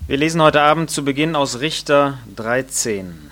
Wir lesen heute Abend zu Beginn aus Richter 13.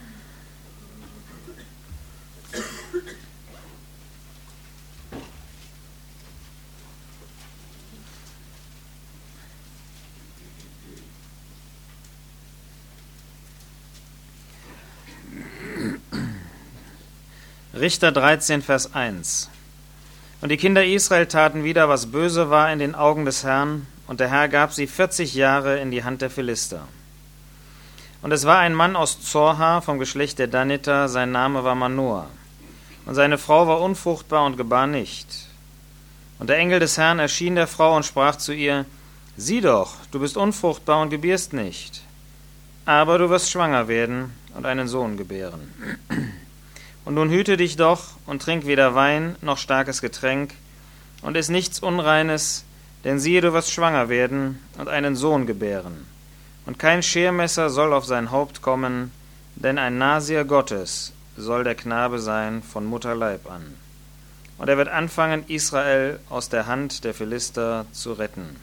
Richter 13, Vers 1. Und die Kinder Israel taten wieder, was böse war in den Augen des Herrn, und der Herr gab sie 40 Jahre in die Hand der Philister. Und es war ein Mann aus Zorha vom Geschlecht der Daniter, sein Name war Manoah. Und seine Frau war unfruchtbar und gebar nicht. Und der Engel des Herrn erschien der Frau und sprach zu ihr: Sieh doch, du bist unfruchtbar und gebierst nicht. Aber du wirst schwanger werden und einen Sohn gebären. Und nun hüte dich doch und trink weder Wein noch starkes Getränk und iss nichts Unreines, denn siehe, du wirst schwanger werden und einen Sohn gebären. Und kein Schermesser soll auf sein Haupt kommen, denn ein Nasier Gottes soll der Knabe sein von Mutterleib an. Und er wird anfangen, Israel aus der Hand der Philister zu retten.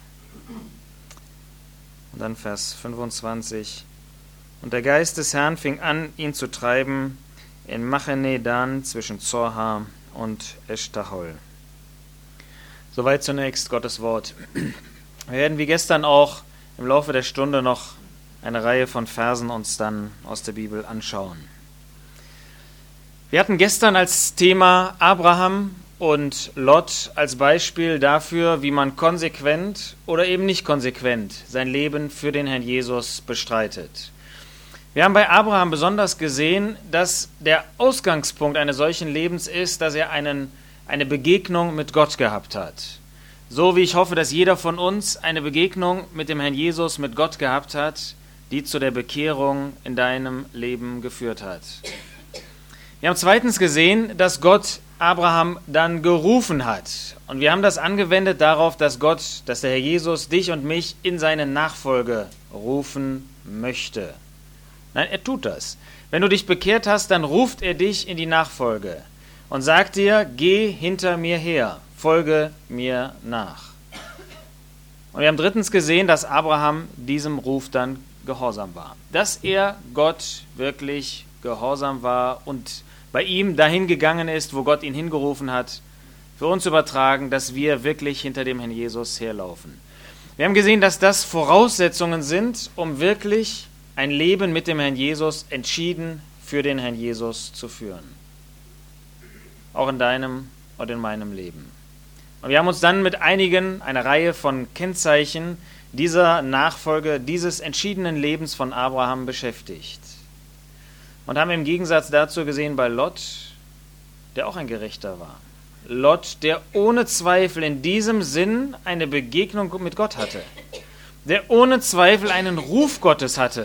Und dann Vers 25. Und der Geist des Herrn fing an, ihn zu treiben, in Machene Dan zwischen Zorha und Eschtachol. Soweit zunächst Gottes Wort. Wir werden wie gestern auch im Laufe der Stunde noch eine Reihe von Versen uns dann aus der Bibel anschauen. Wir hatten gestern als Thema Abraham und Lot als Beispiel dafür, wie man konsequent oder eben nicht konsequent sein Leben für den Herrn Jesus bestreitet. Wir haben bei Abraham besonders gesehen, dass der Ausgangspunkt eines solchen Lebens ist, dass er eine Begegnung mit Gott gehabt hat. So wie ich hoffe, dass jeder von uns eine Begegnung mit dem Herrn Jesus, mit Gott gehabt hat, die zu der Bekehrung in deinem Leben geführt hat. Wir haben zweitens gesehen, dass Gott Abraham dann gerufen hat. Und wir haben das angewendet darauf, dass der Herr Jesus dich und mich in seine Nachfolge rufen möchte. Nein, er tut das. Wenn du dich bekehrt hast, dann ruft er dich in die Nachfolge und sagt dir: Geh hinter mir her, folge mir nach. Und wir haben drittens gesehen, dass Abraham diesem Ruf dann gehorsam war. Dass er Gott wirklich gehorsam war und bei ihm dahin gegangen ist, wo Gott ihn hingerufen hat, für uns übertragen, dass wir wirklich hinter dem Herrn Jesus herlaufen. Wir haben gesehen, dass das Voraussetzungen sind, um wirklich ein Leben mit dem Herrn Jesus entschieden für den Herrn Jesus zu führen. Auch in deinem und in meinem Leben. Und wir haben uns dann mit einer Reihe von Kennzeichen dieser Nachfolge, dieses entschiedenen Lebens von Abraham beschäftigt. Und haben im Gegensatz dazu gesehen bei Lot, der auch ein Gerechter war. Lot, der ohne Zweifel in diesem Sinn eine Begegnung mit Gott hatte. Der ohne Zweifel einen Ruf Gottes hatte.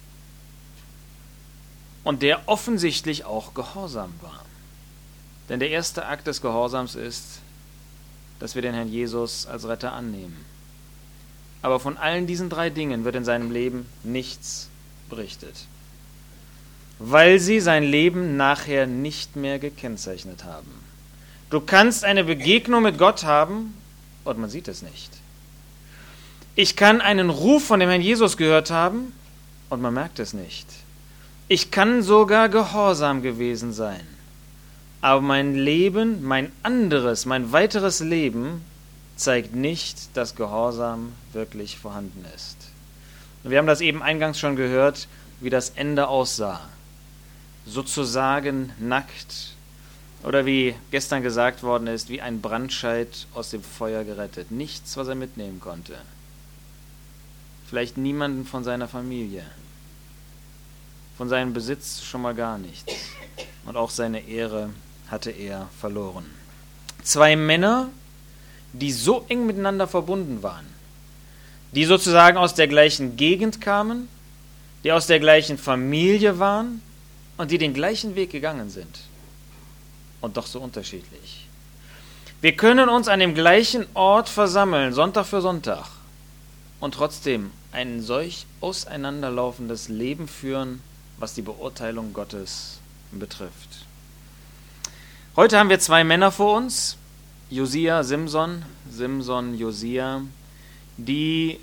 Und der offensichtlich auch gehorsam war. Denn der erste Akt des Gehorsams ist, dass wir den Herrn Jesus als Retter annehmen. Aber von allen diesen 3 Dingen wird in seinem Leben nichts berichtet. Weil sie sein Leben nachher nicht mehr gekennzeichnet haben. Du kannst eine Begegnung mit Gott haben und man sieht es nicht. Ich kann einen Ruf von dem Herrn Jesus gehört haben und man merkt es nicht. Ich kann sogar gehorsam gewesen sein. Aber mein Leben, mein weiteres Leben zeigt nicht, dass Gehorsam wirklich vorhanden ist. Und wir haben das eben eingangs schon gehört, wie das Ende aussah. Sozusagen nackt. Oder wie gestern gesagt worden ist, wie ein Brandscheit aus dem Feuer gerettet. Nichts, was er mitnehmen konnte. Vielleicht niemanden von seiner Familie. Von seinem Besitz schon mal gar nichts. Und auch seine Ehre hatte er verloren. 2 Männer, die so eng miteinander verbunden waren, die sozusagen aus der gleichen Gegend kamen, die aus der gleichen Familie waren und die den gleichen Weg gegangen sind. Und doch so unterschiedlich. Wir können uns an dem gleichen Ort versammeln, Sonntag für Sonntag, und trotzdem ein solch auseinanderlaufendes Leben führen, was die Beurteilung Gottes betrifft. Heute haben wir 2 Männer vor uns, Josia, Simson, Josia, die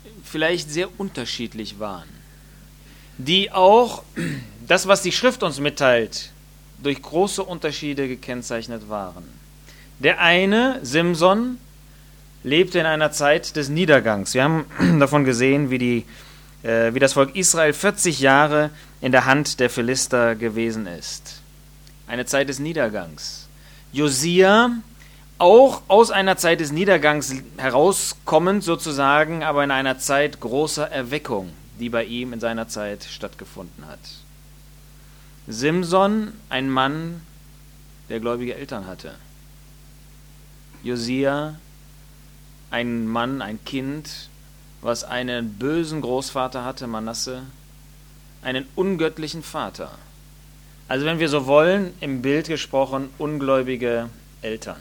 vielleicht sehr unterschiedlich waren, die auch, das was die Schrift uns mitteilt, durch große Unterschiede gekennzeichnet waren. Der eine, Simson, lebte in einer Zeit des Niedergangs. Wir haben davon gesehen, wie das Volk Israel 40 Jahre in der Hand der Philister gewesen ist. Eine Zeit des Niedergangs. Josia, auch aus einer Zeit des Niedergangs herauskommend sozusagen, aber in einer Zeit großer Erweckung, die bei ihm in seiner Zeit stattgefunden hat. Simson, ein Mann, der gläubige Eltern hatte. Josia, ein Mann, ein Kind, was einen bösen Großvater hatte, Manasse, einen ungöttlichen Vater. Also wenn wir so wollen, im Bild gesprochen, ungläubige Eltern.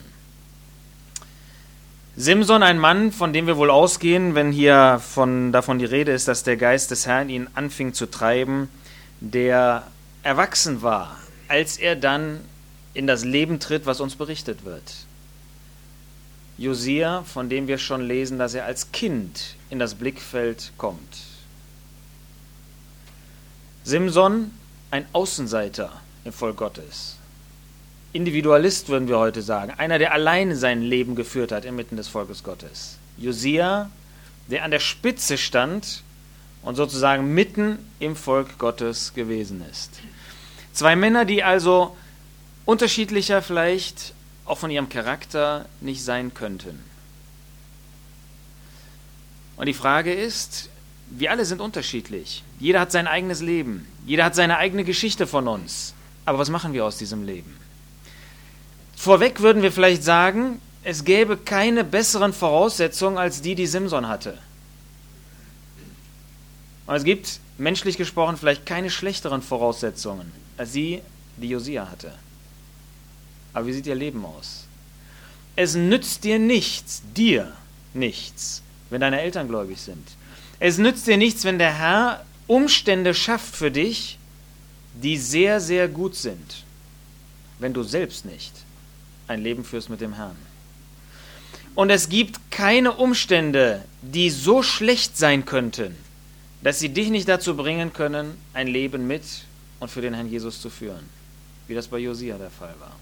Simson, ein Mann, von dem wir wohl ausgehen, wenn hier davon die Rede ist, dass der Geist des Herrn ihn anfing zu treiben, der erwachsen war, als er dann in das Leben tritt, was uns berichtet wird. Josia, von dem wir schon lesen, dass er als Kind in das Blickfeld kommt. Simson, ein Außenseiter im Volk Gottes. Individualist würden wir heute sagen. Einer, der alleine sein Leben geführt hat inmitten des Volkes Gottes. Josia, der an der Spitze stand und sozusagen mitten im Volk Gottes gewesen ist. Zwei Männer, die also unterschiedlicher vielleicht auch von ihrem Charakter nicht sein könnten. Und die Frage ist, wir alle sind unterschiedlich. Jeder hat sein eigenes Leben. Jeder hat seine eigene Geschichte von uns. Aber was machen wir aus diesem Leben? Vorweg würden wir vielleicht sagen, es gäbe keine besseren Voraussetzungen als die Simson hatte. Und es gibt, menschlich gesprochen, vielleicht keine schlechteren Voraussetzungen als die Josia hatte. Aber wie sieht ihr Leben aus? Es nützt dir nichts, wenn deine Eltern gläubig sind. Es nützt dir nichts, wenn der Herr Umstände schafft für dich, die sehr, sehr gut sind, wenn du selbst nicht ein Leben führst mit dem Herrn. Und es gibt keine Umstände, die so schlecht sein könnten, dass sie dich nicht dazu bringen können, ein Leben mit und für den Herrn Jesus zu führen, wie das bei Josia der Fall war.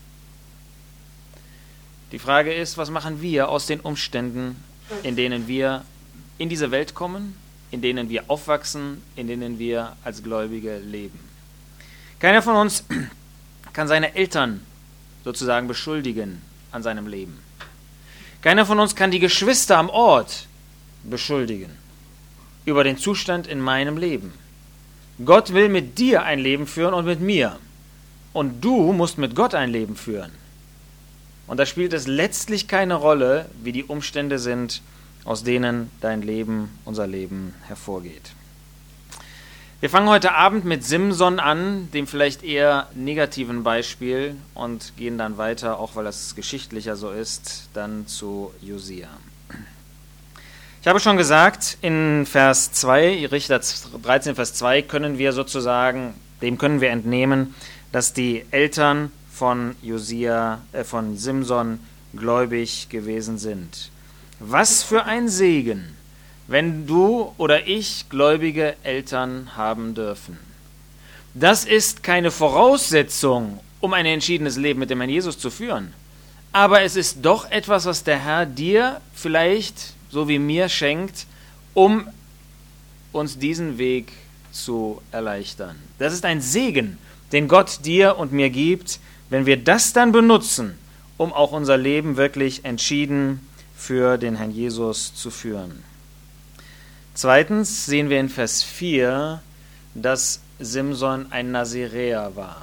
Die Frage ist, was machen wir aus den Umständen, in denen wir in diese Welt kommen, in denen wir aufwachsen, in denen wir als Gläubige leben? Keiner von uns kann seine Eltern sozusagen beschuldigen an seinem Leben. Keiner von uns kann die Geschwister am Ort beschuldigen über den Zustand in meinem Leben. Gott will mit dir ein Leben führen und mit mir. Und du musst mit Gott ein Leben führen. Und da spielt es letztlich keine Rolle, wie die Umstände sind, aus denen dein Leben, unser Leben hervorgeht. Wir fangen heute Abend mit Simson an, dem vielleicht eher negativen Beispiel, und gehen dann weiter, auch weil das geschichtlicher so ist, dann zu Josia. Ich habe schon gesagt, in Vers 2, Richter 13, Vers 2, können wir entnehmen, dass die Eltern von Simson gläubig gewesen sind. Was für ein Segen, wenn du oder ich gläubige Eltern haben dürfen. Das ist keine Voraussetzung, um ein entschiedenes Leben mit dem Herrn Jesus zu führen. Aber es ist doch etwas, was der Herr dir vielleicht, so wie mir, schenkt, um uns diesen Weg zu erleichtern. Das ist ein Segen, den Gott dir und mir gibt, wenn wir das dann benutzen, um auch unser Leben wirklich entschieden für den Herrn Jesus zu führen. Zweitens sehen wir in Vers 4, dass Simson ein Naziräer war.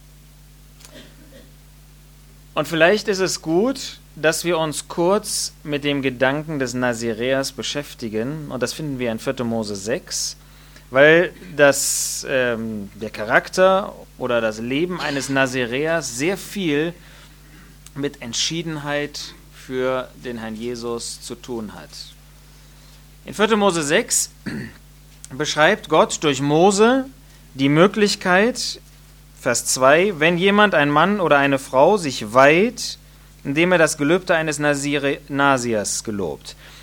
Und vielleicht ist es gut, dass wir uns kurz mit dem Gedanken des Naziräers beschäftigen. Und das finden wir in 4. Mose 6, weil der Charakter oder das Leben eines Naziräers sehr viel mit Entschiedenheit für den Herrn Jesus zu tun hat. In 4. Mose 6 beschreibt Gott durch Mose die Möglichkeit, Vers 2, wenn jemand, ein Mann oder eine Frau, sich weiht, indem er das Gelübde eines Nasiers gelobt.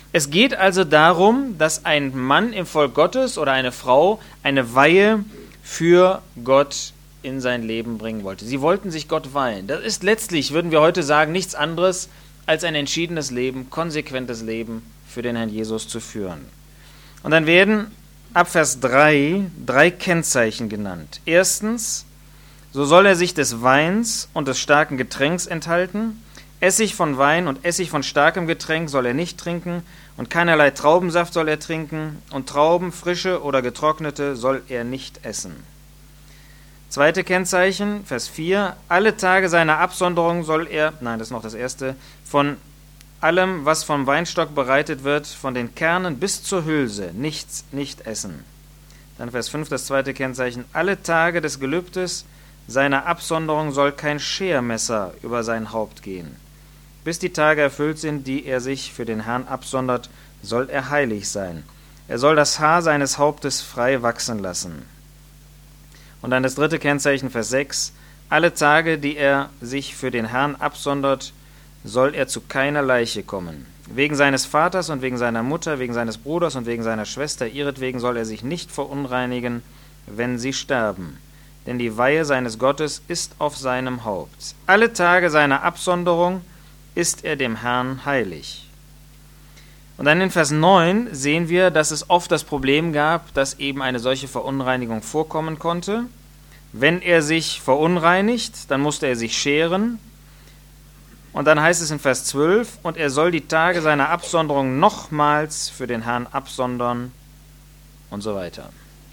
Es geht also darum, dass ein Mann im Volk Gottes oder eine Frau eine Weihe für Gott in sein Leben bringen wollte. Sie wollten sich Gott weihen. Das ist letztlich, würden wir heute sagen, nichts anderes als ein entschiedenes Leben, konsequentes Leben für den Herrn Jesus zu führen. Und dann werden ab Vers 3 Kennzeichen genannt. Erstens, so soll er sich des Weins und des starken Getränks enthalten. Essig von Wein und Essig von starkem Getränk soll er nicht trinken und keinerlei Traubensaft soll er trinken und Trauben, frische oder getrocknete, soll er nicht essen. Zweite Kennzeichen, Vers 4, alle Tage seiner Absonderung soll er, nein, das ist noch das erste, von allem, was vom Weinstock bereitet wird, von den Kernen bis zur Hülse, nichts nicht essen. Dann Vers 5, das zweite Kennzeichen, alle Tage des Gelübdes seiner Absonderung soll kein Schermesser über sein Haupt gehen. Bis die Tage erfüllt sind, die er sich für den Herrn absondert, soll er heilig sein. Er soll das Haar seines Hauptes frei wachsen lassen. Und dann das dritte Kennzeichen, Vers 6. Alle Tage, die er sich für den Herrn absondert, soll er zu keiner Leiche kommen. Wegen seines Vaters und wegen seiner Mutter, wegen seines Bruders und wegen seiner Schwester, ihretwegen soll er sich nicht verunreinigen, wenn sie sterben. Denn die Weihe seines Gottes ist auf seinem Haupt. Alle Tage seiner Absonderung ist er dem Herrn heilig. Und dann in Vers 9 sehen wir, dass es oft das Problem gab, dass eben eine solche Verunreinigung vorkommen konnte. Wenn er sich verunreinigt, dann musste er sich scheren. Und dann heißt es in Vers 12, und er soll die Tage seiner Absonderung nochmals für den Herrn absondern und so weiter.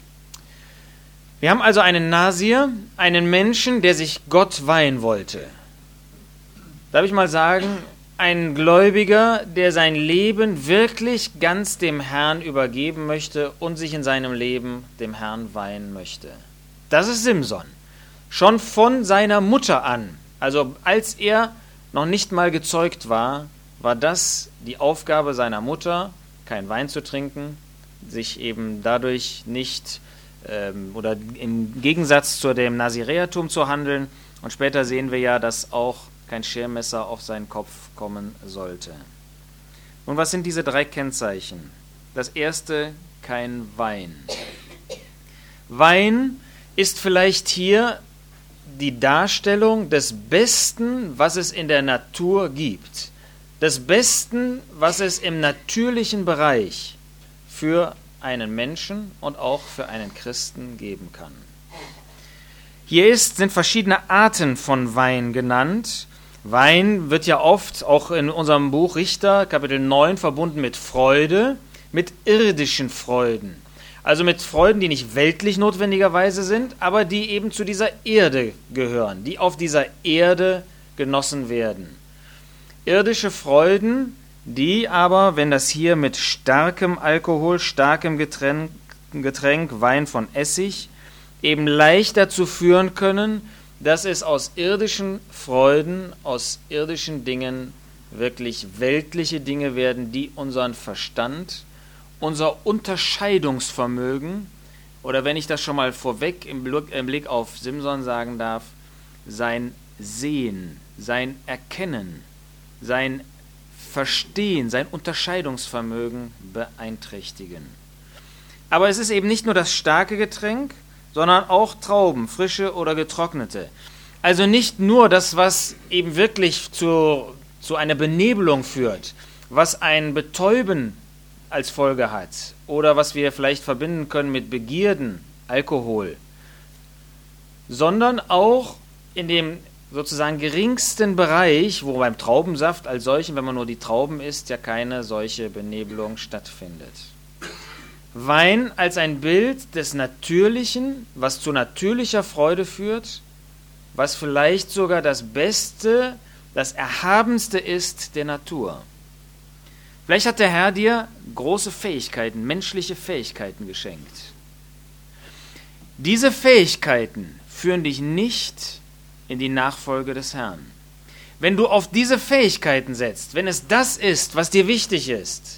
Wir haben also einen Nasir, einen Menschen, der sich Gott weihen wollte. Darf ich mal sagen, ein Gläubiger, der sein Leben wirklich ganz dem Herrn übergeben möchte und sich in seinem Leben dem Herrn weihen möchte. Das ist Simson. Schon von seiner Mutter an, also als er noch nicht mal gezeugt war, war das die Aufgabe seiner Mutter, kein Wein zu trinken, sich eben dadurch nicht oder im Gegensatz zu dem Naziräertum zu handeln. Und später sehen wir ja, dass auch kein Schermesser auf seinen Kopf kommen sollte. Nun, was sind diese 3 Kennzeichen? Das erste, kein Wein. Wein ist vielleicht hier die Darstellung des Besten, was es in der Natur gibt. Des Besten, was es im natürlichen Bereich für einen Menschen und auch für einen Christen geben kann. Hier sind verschiedene Arten von Wein genannt. Wein wird ja oft, auch in unserem Buch Richter, Kapitel 9, verbunden mit Freude, mit irdischen Freuden. Also mit Freuden, die nicht weltlich notwendigerweise sind, aber die eben zu dieser Erde gehören, die auf dieser Erde genossen werden. Irdische Freuden, die aber, wenn das hier mit starkem Alkohol, starkem Getränk, Wein von Essig, eben leicht dazu führen können, dass es aus irdischen Freuden, aus irdischen Dingen wirklich weltliche Dinge werden, die unseren Verstand, unser Unterscheidungsvermögen, oder wenn ich das schon mal vorweg im Blick auf Simson sagen darf, sein Sehen, sein Erkennen, sein Verstehen, sein Unterscheidungsvermögen beeinträchtigen. Aber es ist eben nicht nur das starke Getränk, sondern auch Trauben, frische oder getrocknete. Also nicht nur das, was eben wirklich zu einer Benebelung führt, was ein Betäuben als Folge hat oder was wir vielleicht verbinden können mit Begierden, Alkohol, sondern auch in dem sozusagen geringsten Bereich, wo beim Traubensaft als solchen, wenn man nur die Trauben isst, ja keine solche Benebelung stattfindet. Wein als ein Bild des Natürlichen, was zu natürlicher Freude führt, was vielleicht sogar das Beste, das Erhabenste ist der Natur. Vielleicht hat der Herr dir große Fähigkeiten, menschliche Fähigkeiten geschenkt. Diese Fähigkeiten führen dich nicht in die Nachfolge des Herrn. Wenn du auf diese Fähigkeiten setzt, wenn es das ist, was dir wichtig ist,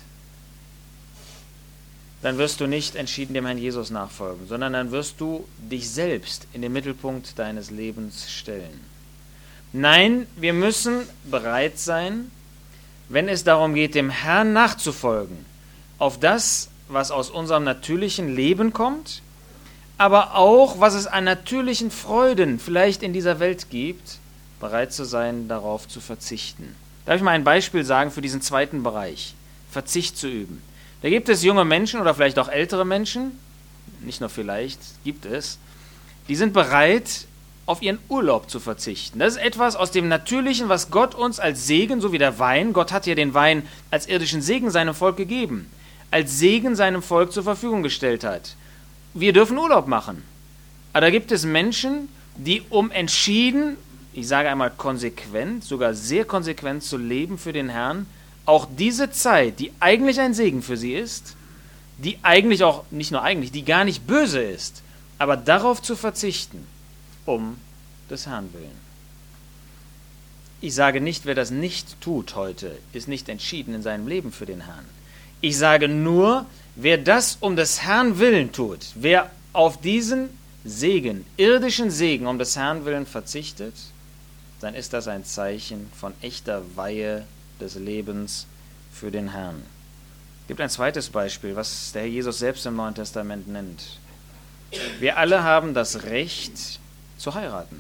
dann wirst du nicht entschieden dem Herrn Jesus nachfolgen, sondern dann wirst du dich selbst in den Mittelpunkt deines Lebens stellen. Nein, wir müssen bereit sein, wenn es darum geht, dem Herrn nachzufolgen, auf das, was aus unserem natürlichen Leben kommt, aber auch, was es an natürlichen Freuden vielleicht in dieser Welt gibt, bereit zu sein, darauf zu verzichten. Darf ich mal ein Beispiel sagen für diesen zweiten Bereich, Verzicht zu üben? Da gibt es junge Menschen oder vielleicht auch ältere Menschen, nicht nur vielleicht, gibt es, die sind bereit, auf ihren Urlaub zu verzichten. Das ist etwas aus dem Natürlichen, was Gott uns als Segen, so wie der Wein, Gott hat ja den Wein als irdischen Segen seinem Volk gegeben, als Segen seinem Volk zur Verfügung gestellt hat. Wir dürfen Urlaub machen. Aber da gibt es Menschen, die entschieden, ich sage einmal konsequent, sogar sehr konsequent zu leben für den Herrn, auch diese Zeit, die eigentlich ein Segen für sie ist, die eigentlich auch, nicht nur eigentlich, die gar nicht böse ist, aber darauf zu verzichten, um des Herrn willen. Ich sage nicht, wer das nicht tut heute, ist nicht entschieden in seinem Leben für den Herrn. Ich sage nur, wer das um des Herrn willen tut, wer auf diesen Segen, irdischen Segen um des Herrn willen verzichtet, dann ist das ein Zeichen von echter Weihe des Lebens für den Herrn. Es gibt ein zweites Beispiel, was der Herr Jesus selbst im Neuen Testament nennt. Wir alle haben das Recht zu heiraten.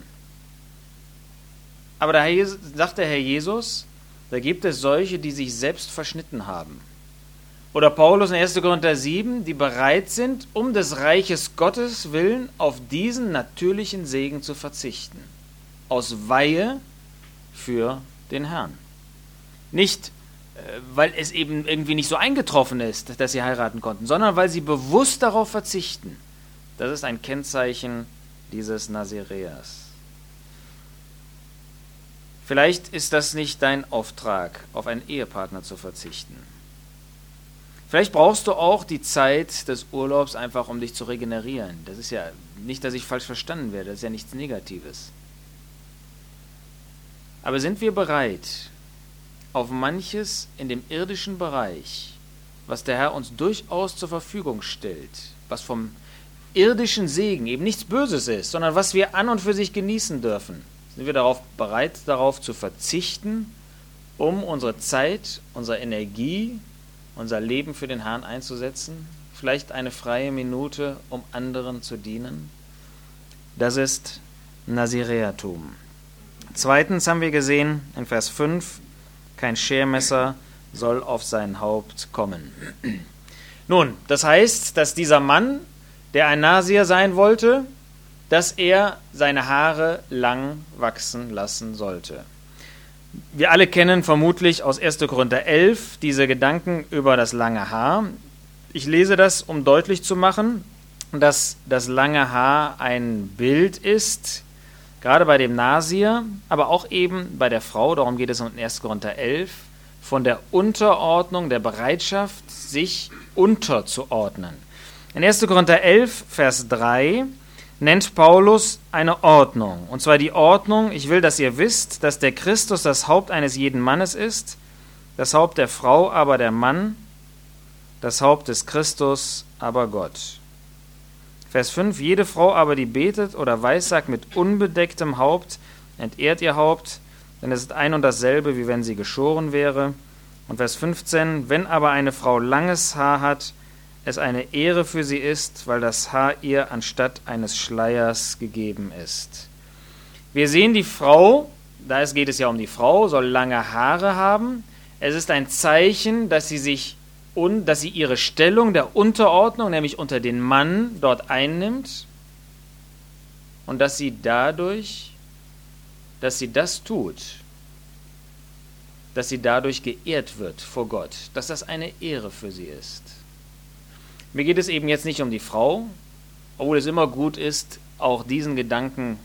Aber sagt der Herr Jesus, da gibt es solche, die sich selbst verschnitten haben. Oder Paulus in 1. Korinther 7, die bereit sind, um des Reiches Gottes willen auf diesen natürlichen Segen zu verzichten. Aus Weihe für den Herrn. Nicht, weil es eben irgendwie nicht so eingetroffen ist, dass sie heiraten konnten, sondern weil sie bewusst darauf verzichten. Das ist ein Kennzeichen dieses Naziräers. Vielleicht ist das nicht dein Auftrag, auf einen Ehepartner zu verzichten. Vielleicht brauchst du auch die Zeit des Urlaubs einfach, um dich zu regenerieren. Das ist ja nicht, dass ich falsch verstanden werde, das ist ja nichts Negatives. Aber sind wir bereit, auf manches in dem irdischen Bereich, was der Herr uns durchaus zur Verfügung stellt, was vom irdischen Segen eben nichts Böses ist, sondern was wir an und für sich genießen dürfen, sind wir bereit, darauf zu verzichten, um unsere Zeit, unsere Energie, unser Leben für den Herrn einzusetzen? Vielleicht eine freie Minute, um anderen zu dienen? Das ist Naziräertum. Zweitens haben wir gesehen in Vers 5, kein Schermesser soll auf sein Haupt kommen. Nun, das heißt, dass dieser Mann, der ein Nasier sein wollte, dass er seine Haare lang wachsen lassen sollte. Wir alle kennen vermutlich aus 1. Korinther 11 diese Gedanken über das lange Haar. Ich lese das, um deutlich zu machen, dass das lange Haar ein Bild ist, gerade bei dem Nasier, aber auch eben bei der Frau, darum geht es in 1. Korinther 11, von der Unterordnung, der Bereitschaft, sich unterzuordnen. In 1. Korinther 11, Vers 3 nennt Paulus eine Ordnung. Und zwar die Ordnung, ich will, dass ihr wisst, dass der Christus das Haupt eines jeden Mannes ist, das Haupt der Frau aber der Mann, das Haupt des Christus aber Gott. Vers 5, jede Frau aber, die betet oder weissagt mit unbedecktem Haupt, entehrt ihr Haupt, denn es ist ein und dasselbe, wie wenn sie geschoren wäre. Und Vers 15, wenn aber eine Frau langes Haar hat, es eine Ehre für sie ist, weil das Haar ihr anstatt eines Schleiers gegeben ist. Wir sehen die Frau, geht es ja um die Frau, soll lange Haare haben. Es ist ein Zeichen, dass sie ihre Stellung der Unterordnung, nämlich unter den Mann, dort einnimmt und dass sie dadurch, dass sie das tut, dass sie dadurch geehrt wird vor Gott, dass das eine Ehre für sie ist. Mir geht es eben jetzt nicht um die Frau, obwohl es immer gut ist, auch diesen Gedanken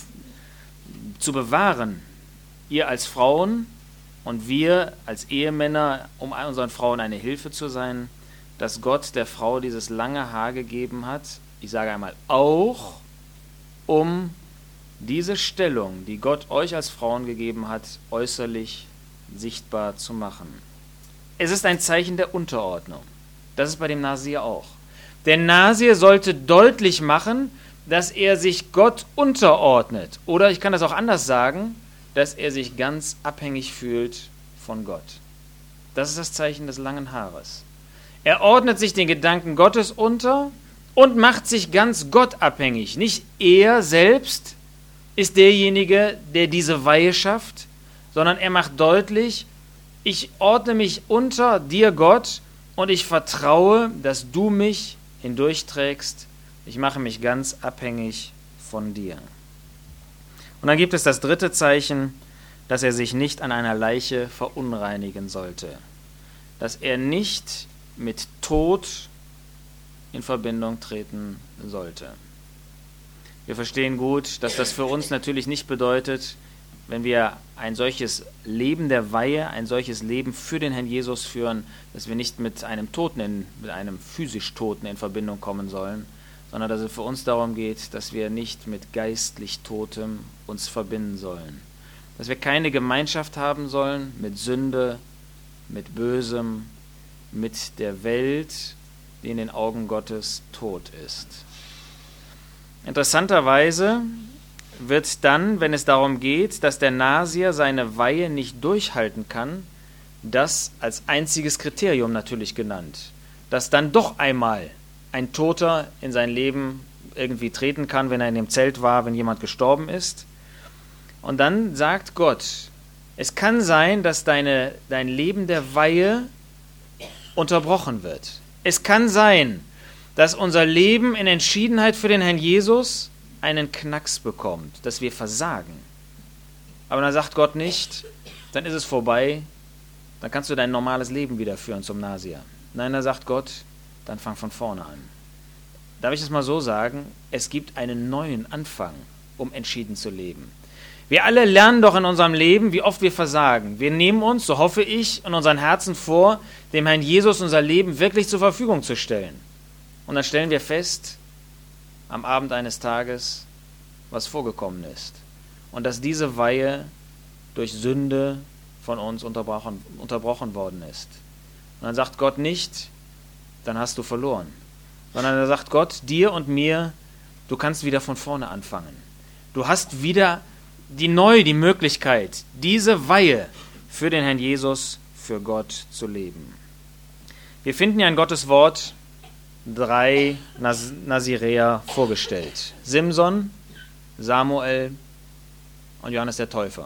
zu bewahren. Ihr als Frauen und wir als Ehemänner, um unseren Frauen eine Hilfe zu sein, dass Gott der Frau dieses lange Haar gegeben hat, ich sage einmal auch, um diese Stellung, die Gott euch als Frauen gegeben hat, äußerlich sichtbar zu machen. Es ist ein Zeichen der Unterordnung. Das ist bei dem Nasier auch. Der Nasier sollte deutlich machen, dass er sich Gott unterordnet. Oder ich kann das auch anders sagen, dass er sich ganz abhängig fühlt von Gott. Das ist das Zeichen des langen Haares. Er ordnet sich den Gedanken Gottes unter und macht sich ganz gottabhängig. Nicht er selbst ist derjenige, der diese Weihe schafft, sondern er macht deutlich, ich ordne mich unter dir, Gott, und ich vertraue, dass du mich hindurchträgst. Ich mache mich ganz abhängig von dir. Und dann gibt es das dritte Zeichen, dass er sich nicht an einer Leiche verunreinigen sollte. Dass er nicht mit Tod in Verbindung treten sollte. Wir verstehen gut, dass das für uns natürlich nicht bedeutet, wenn wir ein solches Leben der Weihe, ein solches Leben für den Herrn Jesus führen, dass wir nicht mit einem Toten, mit einem physisch Toten in Verbindung kommen sollen, sondern dass es für uns darum geht, dass wir nicht mit geistlich Totem uns verbinden sollen. Dass wir keine Gemeinschaft haben sollen mit Sünde, mit Bösem, mit der Welt, die in den Augen Gottes tot ist. Interessanterweise wird dann, wenn es darum geht, dass der Nasier seine Weihe nicht durchhalten kann, das als einziges Kriterium natürlich genannt, dass dann doch einmal ein Toter in sein Leben irgendwie treten kann, wenn er in dem Zelt war, wenn jemand gestorben ist. Und dann sagt Gott, es kann sein, dass dein Leben der Weihe unterbrochen wird. Es kann sein, dass unser Leben in Entschiedenheit für den Herrn Jesus einen Knacks bekommt, dass wir versagen. Aber dann sagt Gott nicht, dann ist es vorbei, dann kannst du dein normales Leben wieder führen zum Nasier. Nein, da sagt Gott, dann fang von vorne an. Darf ich es mal so sagen? Es gibt einen neuen Anfang, um entschieden zu leben. Wir alle lernen doch in unserem Leben, wie oft wir versagen. Wir nehmen uns, so hoffe ich, in unseren Herzen vor, dem Herrn Jesus unser Leben wirklich zur Verfügung zu stellen. Und dann stellen wir fest, am Abend eines Tages, was vorgekommen ist. Und dass diese Weihe durch Sünde von uns unterbrochen worden ist. Und dann sagt Gott nicht, dann hast du verloren. Sondern er sagt Gott, dir und mir, du kannst wieder von vorne anfangen. Du hast wieder die Möglichkeit, diese Weihe für den Herrn Jesus, für Gott zu leben. Wir finden ja in Gottes Wort 3 Naziräer vorgestellt. Simson, Samuel und Johannes der Täufer.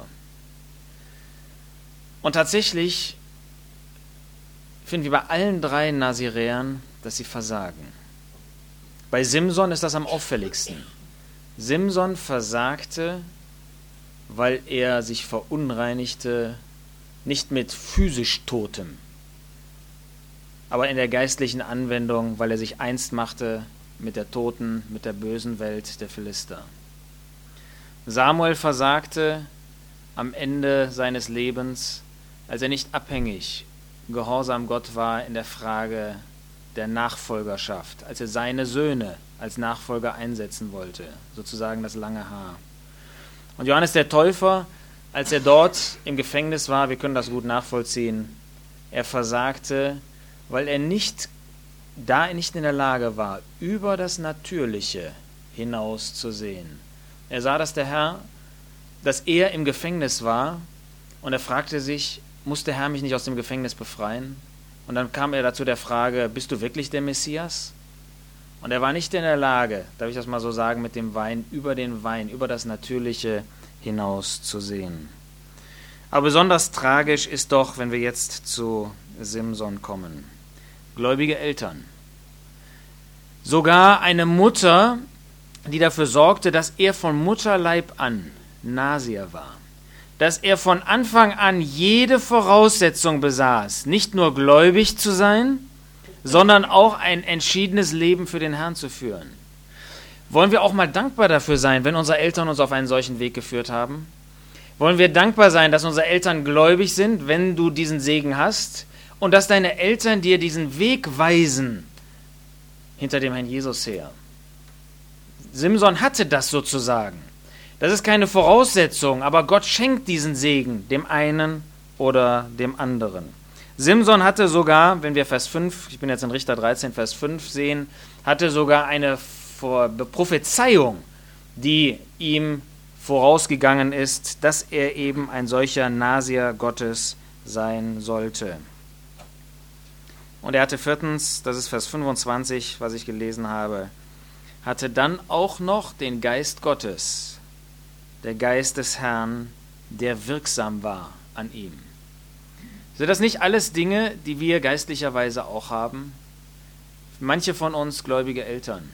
Und tatsächlich finden wir bei allen 3 Naziräern, dass sie versagen. Bei Simson ist das am auffälligsten. Simson versagte, weil er sich verunreinigte, nicht mit physisch Totem, aber in der geistlichen Anwendung, weil er sich eins machte mit der toten, mit der bösen Welt der Philister. Samuel versagte am Ende seines Lebens, als er nicht abhängig, gehorsam Gott war in der Frage der Nachfolgerschaft, als er seine Söhne als Nachfolger einsetzen wollte, sozusagen das lange Haar. Und Johannes der Täufer, als er dort im Gefängnis war, wir können das gut nachvollziehen, er versagte, weil er nicht in der Lage war, über das Natürliche hinaus zu sehen. Er sah, dass er im Gefängnis war und er fragte sich, muss der Herr mich nicht aus dem Gefängnis befreien? Und dann kam er dazu der Frage, bist du wirklich der Messias? Und er war nicht in der Lage, darf ich das mal so sagen, mit dem Wein, über das Natürliche hinaus zu sehen. Aber besonders tragisch ist doch, wenn wir jetzt zu Simson kommen. Gläubige Eltern. Sogar eine Mutter, die dafür sorgte, dass er von Mutterleib an Nasier war. Dass er von Anfang an jede Voraussetzung besaß, nicht nur gläubig zu sein, sondern auch ein entschiedenes Leben für den Herrn zu führen. Wollen wir auch mal dankbar dafür sein, wenn unsere Eltern uns auf einen solchen Weg geführt haben? Wollen wir dankbar sein, dass unsere Eltern gläubig sind, wenn du diesen Segen hast und dass deine Eltern dir diesen Weg weisen hinter dem Herrn Jesus her? Simson hatte das sozusagen. Das ist keine Voraussetzung, aber Gott schenkt diesen Segen dem einen oder dem anderen. Simson hatte sogar, wenn wir Vers 5, ich bin jetzt in Richter 13, Vers 5 sehen, hatte sogar eine Prophezeiung, die ihm vorausgegangen ist, dass er eben ein solcher Nasier Gottes sein sollte. Und er hatte viertens, das ist Vers 25, was ich gelesen habe, hatte dann auch noch den Geist Gottes, der Geist des Herrn, der wirksam war an ihm. Sind das nicht alles Dinge, die wir geistlicherweise auch haben? Manche von uns gläubige Eltern.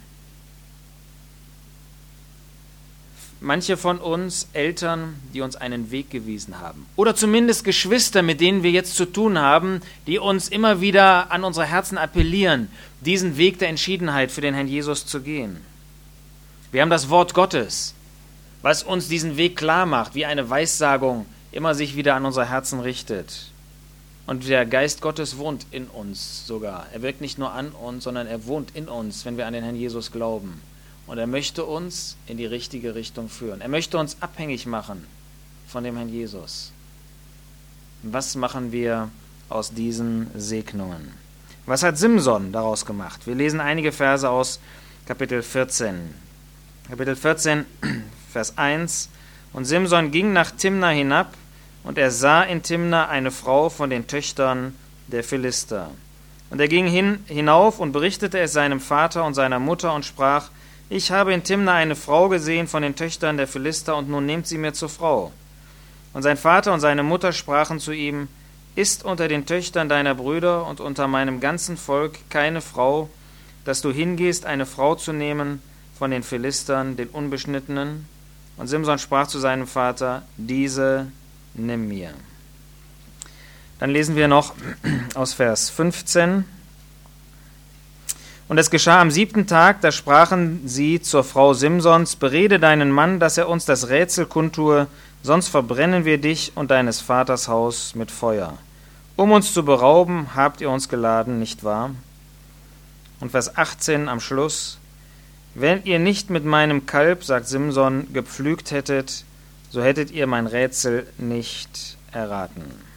Manche von uns Eltern, die uns einen Weg gewiesen haben. Oder zumindest Geschwister, mit denen wir jetzt zu tun haben, die uns immer wieder an unsere Herzen appellieren, diesen Weg der Entschiedenheit für den Herrn Jesus zu gehen. Wir haben das Wort Gottes, was uns diesen Weg klar macht, wie eine Weissagung immer sich wieder an unser Herzen richtet. Und der Geist Gottes wohnt in uns sogar. Er wirkt nicht nur an uns, sondern er wohnt in uns, wenn wir an den Herrn Jesus glauben. Und er möchte uns in die richtige Richtung führen. Er möchte uns abhängig machen von dem Herrn Jesus. Was machen wir aus diesen Segnungen? Was hat Simson daraus gemacht? Wir lesen einige Verse aus Kapitel 14. Kapitel 14, Vers 1. Und Simson ging nach Timna hinab, und er sah in Timna eine Frau von den Töchtern der Philister. Und er ging hinauf und berichtete es seinem Vater und seiner Mutter und sprach: Ich habe in Timna eine Frau gesehen von den Töchtern der Philister, und nun nehmt sie mir zur Frau. Und sein Vater und seine Mutter sprachen zu ihm: Ist unter den Töchtern deiner Brüder und unter meinem ganzen Volk keine Frau, dass du hingehst, eine Frau zu nehmen von den Philistern, den Unbeschnittenen? Und Simson sprach zu seinem Vater: Diese nimm mir. Dann lesen wir noch aus Vers 15. Und es geschah am 7. Tag, da sprachen sie zur Frau Simsons: Berede deinen Mann, dass er uns das Rätsel kundtue, sonst verbrennen wir dich und deines Vaters Haus mit Feuer. Um uns zu berauben, habt ihr uns geladen, nicht wahr? Und Vers 18 am Schluss: Wenn ihr nicht mit meinem Kalb, sagt Simson, gepflügt hättet, so hättet ihr mein Rätsel nicht erraten.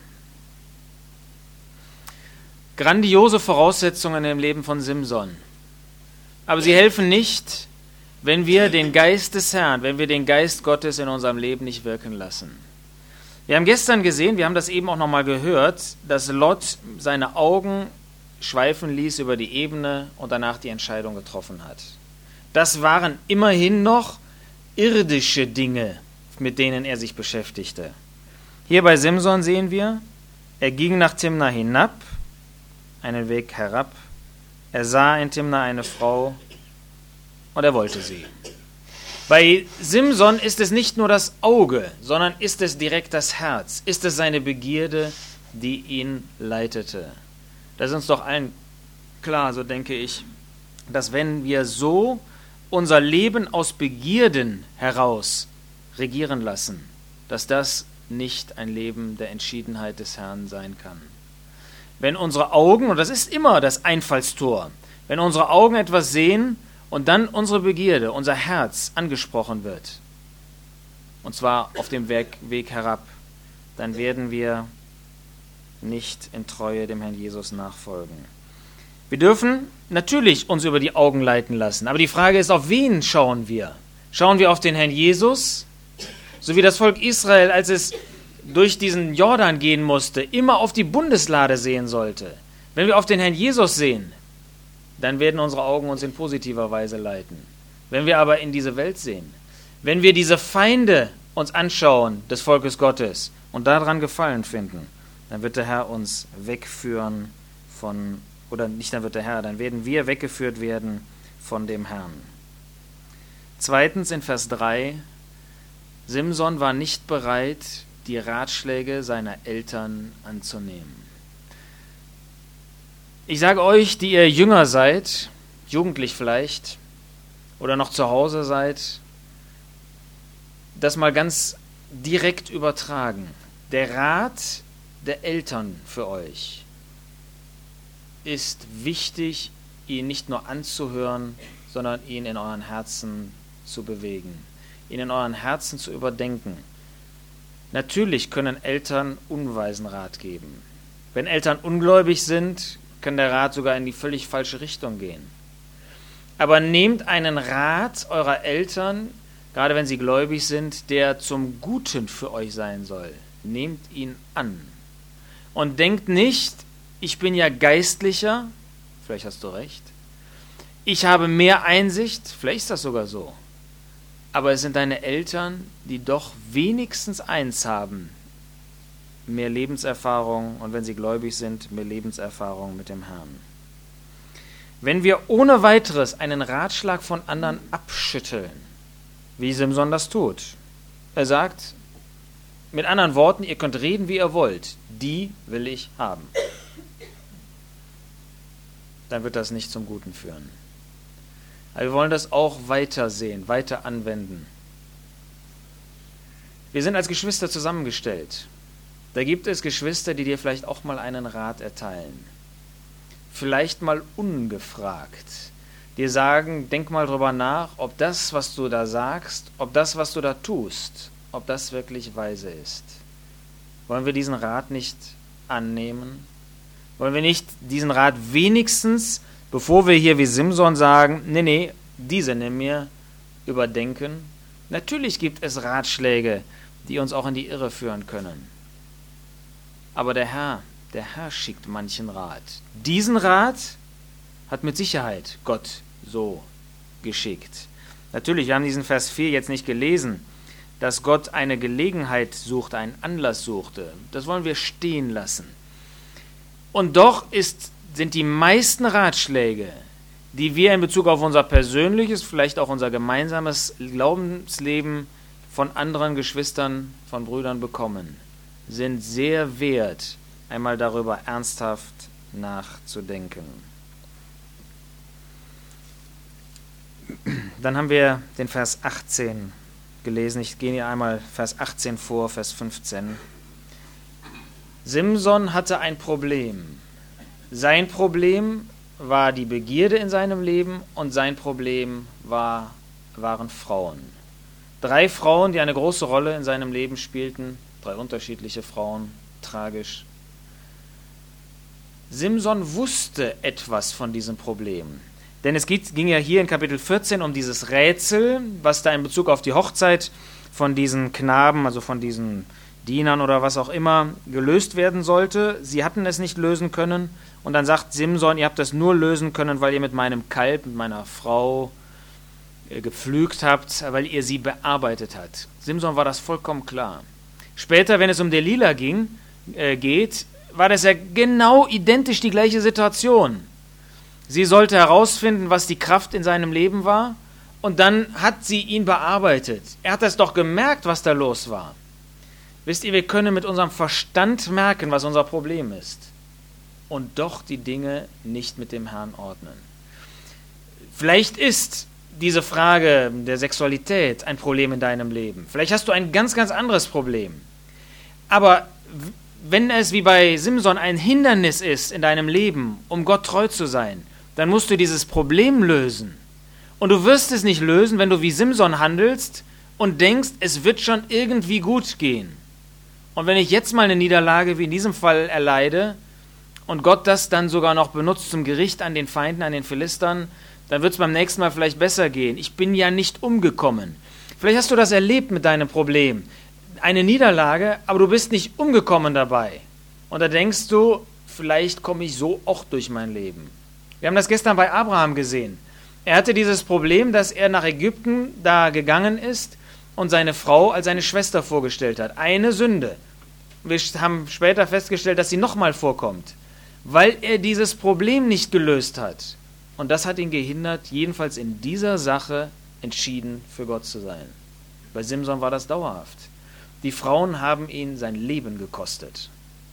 Grandiose Voraussetzungen im Leben von Simson. Aber sie helfen nicht, wenn wir den Geist des Herrn, wenn wir den Geist Gottes in unserem Leben nicht wirken lassen. Wir haben gestern gesehen, wir haben das eben auch nochmal gehört, dass Lot seine Augen schweifen ließ über die Ebene und danach die Entscheidung getroffen hat. Das waren immerhin noch irdische Dinge, mit denen er sich beschäftigte. Hier bei Simson sehen wir, er ging nach Timna hinab, einen Weg herab, er sah in Timna eine Frau und er wollte sie. Bei Simson ist es nicht nur das Auge, sondern ist es direkt das Herz, ist es seine Begierde, die ihn leitete. Das ist uns doch allen klar, so denke ich, dass wenn wir so unser Leben aus Begierden heraus regieren lassen, dass das nicht ein Leben der Entschiedenheit des Herrn sein kann. Wenn unsere Augen, und das ist immer das Einfallstor, wenn unsere Augen etwas sehen und dann unsere Begierde, unser Herz angesprochen wird, und zwar auf dem Weg herab, dann werden wir nicht in Treue dem Herrn Jesus nachfolgen. Wir dürfen natürlich uns über die Augen leiten lassen, aber die Frage ist, auf wen schauen wir? Schauen wir auf den Herrn Jesus? So wie das Volk Israel, als es durch diesen Jordan gehen musste, immer auf die Bundeslade sehen sollte. Wenn wir auf den Herrn Jesus sehen, dann werden unsere Augen uns in positiver Weise leiten. Wenn wir aber in diese Welt sehen, wenn wir diese Feinde uns anschauen des Volkes Gottes und daran Gefallen finden, dann wird der Herr uns wegführen von, oder nicht dann wird der Herr, dann werden wir weggeführt werden von dem Herrn. Zweitens in Vers 3: Simson war nicht bereit, die Ratschläge seiner Eltern anzunehmen. Ich sage euch, die ihr jünger seid, jugendlich vielleicht, oder noch zu Hause seid, das mal ganz direkt übertragen. Der Rat der Eltern für euch ist wichtig, ihn nicht nur anzuhören, sondern ihn in euren Herzen zu bewegen, ihn in euren Herzen zu überdenken. Natürlich können Eltern unweisen Rat geben. Wenn Eltern ungläubig sind, kann der Rat sogar in die völlig falsche Richtung gehen. Aber nehmt einen Rat eurer Eltern, gerade wenn sie gläubig sind, der zum Guten für euch sein soll. Nehmt ihn an. Und denkt nicht, ich bin ja geistlicher, vielleicht hast du recht, ich habe mehr Einsicht, vielleicht ist das sogar so, aber es sind deine Eltern, die doch wenigstens eins haben, mehr Lebenserfahrung und wenn sie gläubig sind, mehr Lebenserfahrung mit dem Herrn. Wenn wir ohne weiteres einen Ratschlag von anderen abschütteln, wie Simson das tut, er sagt, mit anderen Worten, ihr könnt reden, wie ihr wollt, die will ich haben, dann wird das nicht zum Guten führen. Aber wir wollen das auch weiter sehen, weiter anwenden. Wir sind als Geschwister zusammengestellt. Da gibt es Geschwister, die dir vielleicht auch mal einen Rat erteilen. Vielleicht mal ungefragt. Dir sagen, denk mal drüber nach, ob das, was du da sagst, ob das, was du da tust, ob das wirklich weise ist. Wollen wir diesen Rat nicht annehmen? Wollen wir nicht diesen Rat wenigstens, bevor wir hier wie Simson sagen, nee, diese nimm mir, überdenken? Natürlich gibt es Ratschläge, die uns auch in die Irre führen können. Aber der Herr schickt manchen Rat. Diesen Rat hat mit Sicherheit Gott so geschickt. Natürlich, wir haben diesen Vers 4 jetzt nicht gelesen, dass Gott eine Gelegenheit suchte, einen Anlass suchte. Das wollen wir stehen lassen. Und doch sind die meisten Ratschläge, die wir in Bezug auf unser persönliches, vielleicht auch unser gemeinsames Glaubensleben von anderen Geschwistern, von Brüdern bekommen, sind sehr wert, einmal darüber ernsthaft nachzudenken. Dann haben wir den Vers 18 gelesen. Ich gehe hier einmal Vers 18 vor, Vers 15. Simson hatte ein Problem. Sein Problem war die Begierde in seinem Leben und sein Problem waren Frauen. 3 Frauen, die eine große Rolle in seinem Leben spielten, 3 unterschiedliche Frauen, tragisch. Simson wusste etwas von diesem Problem. Denn es ging ja hier in Kapitel 14 um dieses Rätsel, was da in Bezug auf die Hochzeit von diesen Knaben, also von diesen Dienern oder was auch immer, gelöst werden sollte. Sie hatten es nicht lösen können. Und dann sagt Simson, ihr habt das nur lösen können, weil ihr mit meinem Kalb, mit meiner Frau gepflügt habt, weil ihr sie bearbeitet habt. Simson war das vollkommen klar. Später, wenn es um Delila geht, war das ja genau identisch die gleiche Situation. Sie sollte herausfinden, was die Kraft in seinem Leben war, und dann hat sie ihn bearbeitet. Er hat das doch gemerkt, was da los war. Wisst ihr, wir können mit unserem Verstand merken, was unser Problem ist, und doch die Dinge nicht mit dem Herrn ordnen. Vielleicht ist diese Frage der Sexualität ein Problem in deinem Leben. Vielleicht hast du ein ganz, ganz anderes Problem. Aber wenn es wie bei Simson ein Hindernis ist in deinem Leben, um Gott treu zu sein, dann musst du dieses Problem lösen. Und du wirst es nicht lösen, wenn du wie Simson handelst und denkst, es wird schon irgendwie gut gehen. Und wenn ich jetzt mal eine Niederlage wie in diesem Fall erleide und Gott das dann sogar noch benutzt zum Gericht an den Feinden, an den Philistern, dann wird es beim nächsten Mal vielleicht besser gehen. Ich bin ja nicht umgekommen. Vielleicht hast du das erlebt mit deinem Problem. Eine Niederlage, aber du bist nicht umgekommen dabei. Und da denkst du, vielleicht komme ich so auch durch mein Leben. Wir haben das gestern bei Abraham gesehen. Er hatte dieses Problem, dass er nach Ägypten da gegangen ist und seine Frau als seine Schwester vorgestellt hat. Eine Sünde. Wir haben später festgestellt, dass sie nochmal vorkommt, weil er dieses Problem nicht gelöst hat. Und das hat ihn gehindert, jedenfalls in dieser Sache entschieden für Gott zu sein. Bei Simson war das dauerhaft. Die Frauen haben ihn sein Leben gekostet.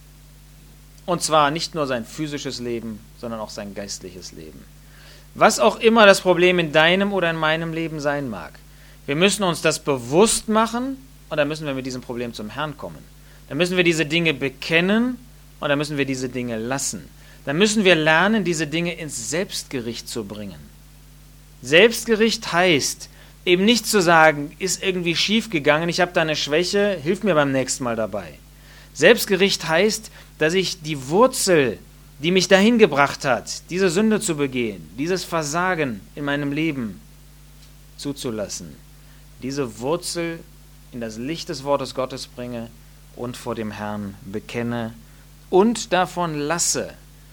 Und zwar nicht nur sein physisches Leben, sondern auch sein geistliches Leben. Was auch immer das Problem in deinem oder in meinem Leben sein mag. Wir müssen uns das bewusst machen und dann müssen wir mit diesem Problem zum Herrn kommen. Dann müssen wir diese Dinge bekennen und dann müssen wir diese Dinge lassen. Dann müssen wir lernen, diese Dinge ins Selbstgericht zu bringen. Selbstgericht heißt, eben nicht zu sagen, ist irgendwie schief gegangen, ich habe da eine Schwäche, hilf mir beim nächsten Mal dabei. Selbstgericht heißt, dass ich die Wurzel, die mich dahin gebracht hat, diese Sünde zu begehen, dieses Versagen in meinem Leben zuzulassen, diese Wurzel in das Licht des Wortes Gottes bringe und vor dem Herrn bekenne und davon lasse.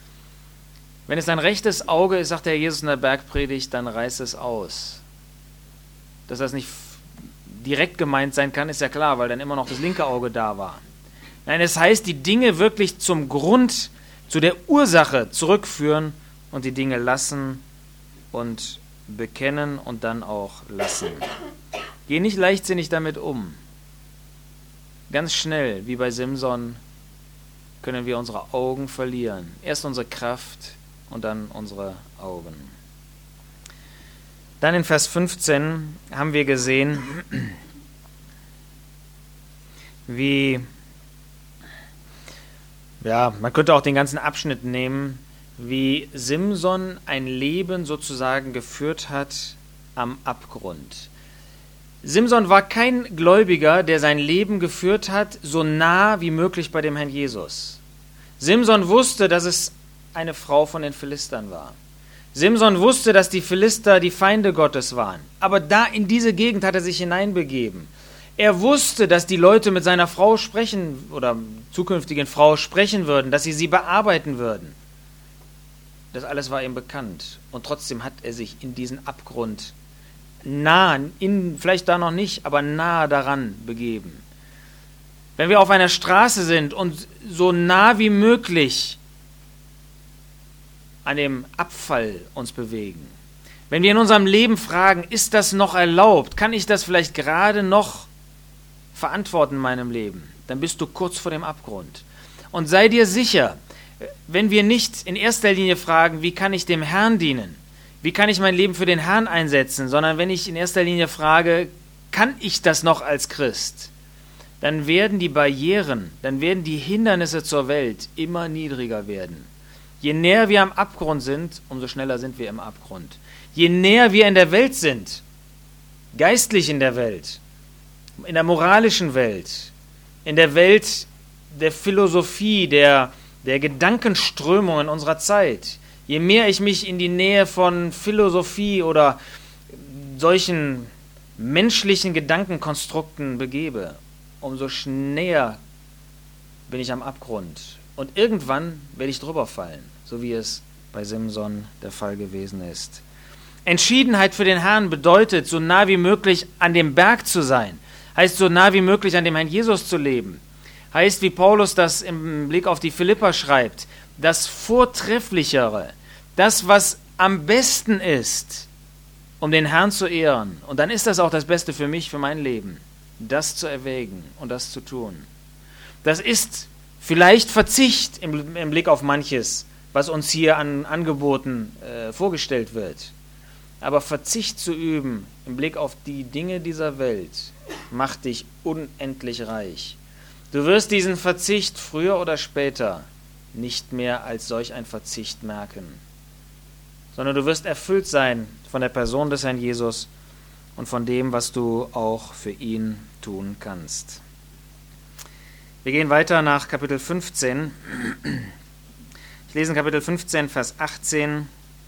Wenn es dein rechtes Auge ist, sagt der Jesus in der Bergpredigt, dann reiß es aus. Dass das nicht direkt gemeint sein kann, ist ja klar, weil dann immer noch das linke Auge da war. Nein, es heißt, die Dinge wirklich zum Grund, zu der Ursache zurückführen und die Dinge lassen und bekennen und dann auch lassen. Geh nicht leichtsinnig damit um. Ganz schnell, wie bei Simson, können wir unsere Augen verlieren. Erst unsere Kraft und dann unsere Augen. Dann in Vers 15 haben wir gesehen, wie, man könnte auch den ganzen Abschnitt nehmen, wie Simson ein Leben sozusagen geführt hat am Abgrund. Simson war kein Gläubiger, der sein Leben geführt hat, so nah wie möglich bei dem Herrn Jesus. Simson wusste, dass es eine Frau von den Philistern war. Simson wusste, dass die Philister die Feinde Gottes waren. Aber da in diese Gegend hat er sich hineinbegeben. Er wusste, dass die Leute mit seiner Frau sprechen oder zukünftigen Frau sprechen würden, dass sie bearbeiten würden. Das alles war ihm bekannt. Und trotzdem hat er sich in diesen Abgrund vielleicht da noch nicht, aber nahe daran begeben. Wenn wir auf einer Straße sind und so nah wie möglich an dem Abfall uns bewegen, wenn wir in unserem Leben fragen, ist das noch erlaubt, kann ich das vielleicht gerade noch verantworten in meinem Leben, dann bist du kurz vor dem Abgrund. Und sei dir sicher, wenn wir nicht in erster Linie fragen, wie kann ich dem Herrn dienen, wie kann ich mein Leben für den Herrn einsetzen, sondern wenn ich in erster Linie frage, kann ich das noch als Christ, dann werden die Barrieren, dann werden die Hindernisse zur Welt immer niedriger werden. Je näher wir am Abgrund sind, umso schneller sind wir im Abgrund. Je näher wir in der Welt sind, geistlich in der Welt, in der moralischen Welt, in der Welt der Philosophie, der Gedankenströmungen unserer Zeit, je mehr ich mich in die Nähe von Philosophie oder solchen menschlichen Gedankenkonstrukten begebe, umso schneller bin ich am Abgrund. Und irgendwann werde ich drüber fallen, so wie es bei Simson der Fall gewesen ist. Entschiedenheit für den Herrn bedeutet, so nah wie möglich an dem Berg zu sein, heißt so nah wie möglich an dem Herrn Jesus zu leben, heißt, wie Paulus das im Blick auf die Philipper schreibt, das Vortrefflichere, das, was am besten ist, um den Herrn zu ehren. Und dann ist das auch das Beste für mich, für mein Leben, das zu erwägen und das zu tun. Das ist vielleicht Verzicht im Blick auf manches, was uns hier an Angeboten vorgestellt wird. Aber Verzicht zu üben im Blick auf die Dinge dieser Welt macht dich unendlich reich. Du wirst diesen Verzicht früher oder später nicht mehr als solch ein Verzicht merken, sondern du wirst erfüllt sein von der Person des Herrn Jesus und von dem, was du auch für ihn tun kannst. Wir gehen weiter nach Kapitel 15. Ich lese in Kapitel 15, Vers 18.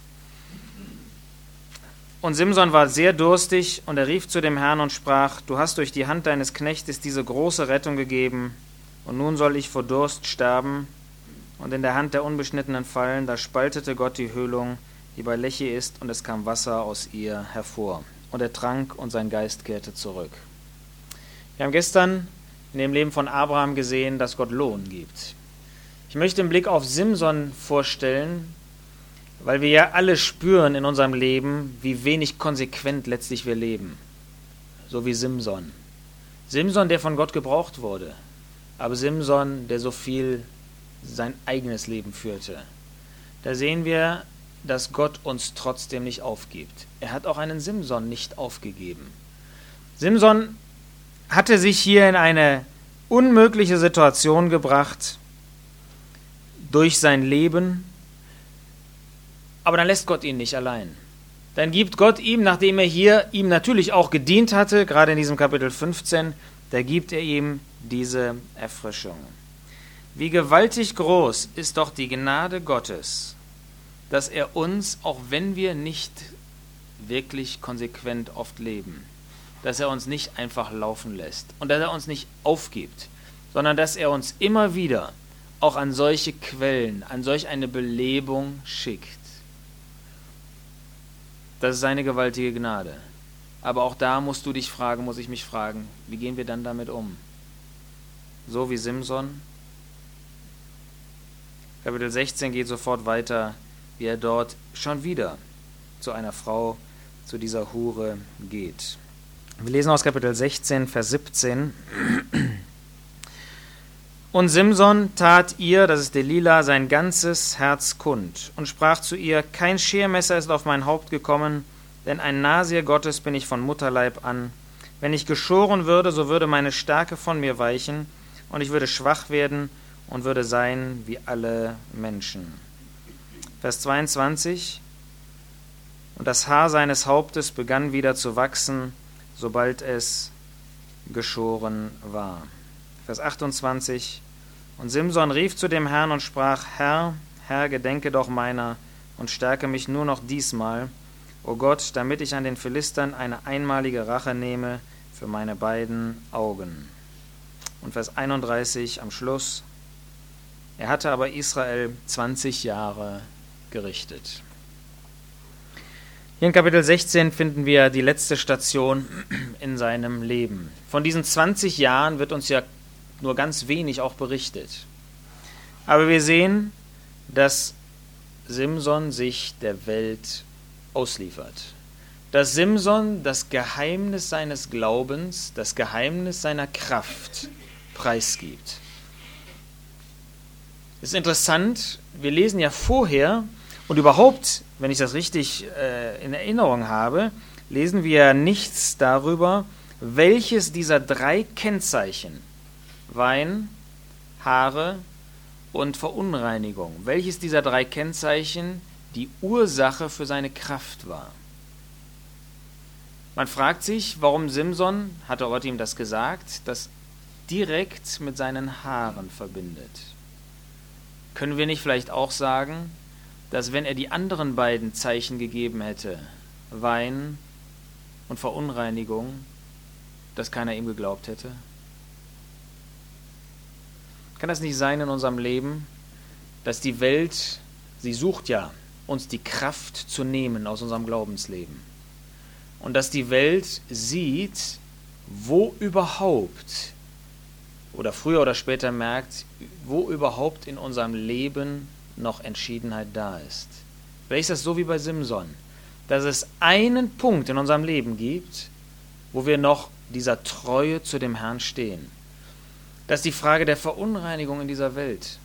Und Simson war sehr durstig, und er rief zu dem Herrn und sprach: Du hast durch die Hand deines Knechtes diese große Rettung gegeben, und nun soll ich vor Durst sterben und in der Hand der Unbeschnittenen fallen. Da spaltete Gott die Höhlung, die bei Lechi ist, und es kam Wasser aus ihr hervor. Und er trank, und sein Geist kehrte zurück. Wir haben gestern in dem Leben von Abraham gesehen, dass Gott Lohn gibt. Ich möchte im Blick auf Simson vorstellen, weil wir ja alle spüren in unserem Leben, wie wenig konsequent letztlich wir leben. So wie Simson. Simson, der von Gott gebraucht wurde, aber Simson, der so viel sein eigenes Leben führte. Da sehen wir, dass Gott uns trotzdem nicht aufgibt. Er hat auch einen Simson nicht aufgegeben. Simson hatte sich hier in eine unmögliche Situation gebracht durch sein Leben, aber dann lässt Gott ihn nicht allein. Dann gibt Gott ihm, nachdem er hier ihm natürlich auch gedient hatte, gerade in diesem Kapitel 15, da gibt er ihm diese Erfrischung. Wie gewaltig groß ist doch die Gnade Gottes, dass er uns, auch wenn wir nicht wirklich konsequent oft leben, dass er uns nicht einfach laufen lässt und dass er uns nicht aufgibt, sondern dass er uns immer wieder auch an solche Quellen, an solch eine Belebung schickt. Das ist seine gewaltige Gnade. Aber auch da musst du dich fragen, muss ich mich fragen, wie gehen wir dann damit um? So wie Simson? Kapitel 16 geht sofort weiter, wie er dort schon wieder zu einer Frau, zu dieser Hure geht. Wir lesen aus Kapitel 16, Vers 17. Und Simson tat ihr, das ist Delila, sein ganzes Herz kund und sprach zu ihr, kein Schermesser ist auf mein Haupt gekommen, denn ein Nasir Gottes bin ich von Mutterleib an. Wenn ich geschoren würde, so würde meine Stärke von mir weichen und ich würde schwach werden und würde sein wie alle Menschen. Vers 22. Und das Haar seines Hauptes begann wieder zu wachsen, sobald es geschoren war. Vers 28. Und Simson rief zu dem Herrn und sprach, Herr, Herr, gedenke doch meiner und stärke mich nur noch diesmal, o Gott, damit ich an den Philistern eine einmalige Rache nehme für meine beiden Augen. Und Vers 31 am Schluss. Er hatte aber Israel 20 Jahre gerichtet. Hier in Kapitel 16 finden wir die letzte Station in seinem Leben. Von diesen 20 Jahren wird uns ja nur ganz wenig auch berichtet. Aber wir sehen, dass Simson sich der Welt ausliefert. Dass Simson das Geheimnis seines Glaubens, das Geheimnis seiner Kraft preisgibt. Es ist interessant, wir lesen ja vorher und überhaupt, wenn ich das richtig in Erinnerung habe, lesen wir nichts darüber, welches dieser 3 Kennzeichen, Wein, Haare und Verunreinigung, welches dieser 3 Kennzeichen die Ursache für seine Kraft war. Man fragt sich, warum Simson, hatte Gott ihm das gesagt, das direkt mit seinen Haaren verbindet. Können wir nicht vielleicht auch sagen, dass wenn er die anderen beiden Zeichen gegeben hätte, Wein und Verunreinigung, dass keiner ihm geglaubt hätte? Kann das nicht sein in unserem Leben, dass die Welt, sie sucht ja, uns die Kraft zu nehmen aus unserem Glaubensleben. Und dass die Welt sieht, wo überhaupt, oder früher oder später merkt, wo überhaupt in unserem Leben noch Entschiedenheit da ist. Vielleicht ist das so wie bei Simson, dass es einen Punkt in unserem Leben gibt, wo wir noch dieser Treue zu dem Herrn stehen. Das ist die Frage der Verunreinigung in dieser Welt.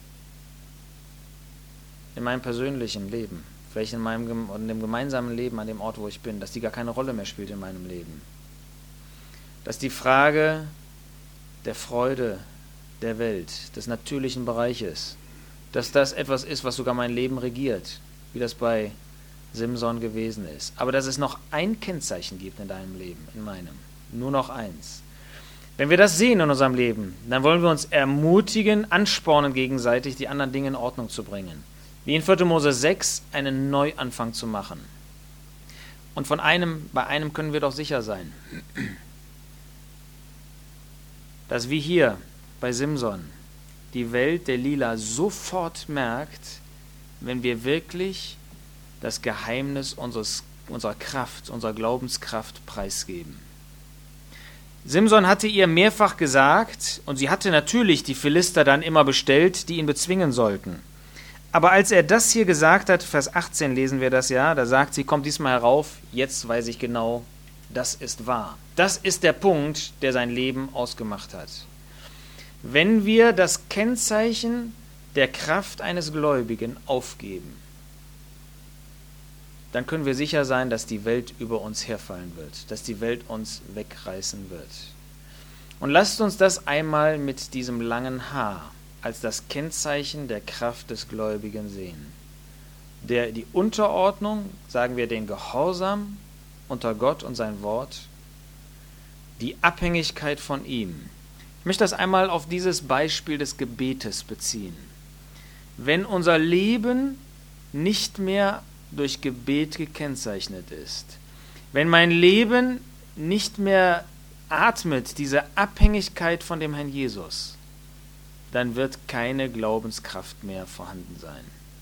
In meinem persönlichen Leben, vielleicht in dem gemeinsamen Leben an dem Ort, wo ich bin, dass die gar keine Rolle mehr spielt in meinem Leben. Dass die Frage der Freude der Welt, des natürlichen Bereiches, dass das etwas ist, was sogar mein Leben regiert, wie das bei Simson gewesen ist. Aber dass es noch ein Kennzeichen gibt in deinem Leben, in meinem, nur noch eins. Wenn wir das sehen in unserem Leben, dann wollen wir uns ermutigen, anspornen gegenseitig, die anderen Dinge in Ordnung zu bringen. Wie in 4. Mose 6, einen Neuanfang zu machen. Und bei einem können wir doch sicher sein, dass wie hier bei Simson die Welt der Lila sofort merkt, wenn wir wirklich das Geheimnis unserer Kraft, unserer Glaubenskraft preisgeben. Simson hatte ihr mehrfach gesagt, und sie hatte natürlich die Philister dann immer bestellt, die ihn bezwingen sollten. Aber als er das hier gesagt hat, Vers 18 lesen wir das ja, da sagt sie, kommt diesmal herauf, jetzt weiß ich genau, das ist wahr. Das ist der Punkt, der sein Leben ausgemacht hat. Wenn wir das Kennzeichen der Kraft eines Gläubigen aufgeben, dann können wir sicher sein, dass die Welt über uns herfallen wird, dass die Welt uns wegreißen wird. Und lasst uns das einmal mit diesem langen Haar als das Kennzeichen der Kraft des Gläubigen sehen. Die Unterordnung, sagen wir den Gehorsam unter Gott und sein Wort, die Abhängigkeit von ihm. Ich möchte das einmal auf dieses Beispiel des Gebetes beziehen. Wenn unser Leben nicht mehr durch Gebet gekennzeichnet ist, wenn mein Leben nicht mehr atmet, diese Abhängigkeit von dem Herrn Jesus, dann wird keine Glaubenskraft mehr vorhanden sein.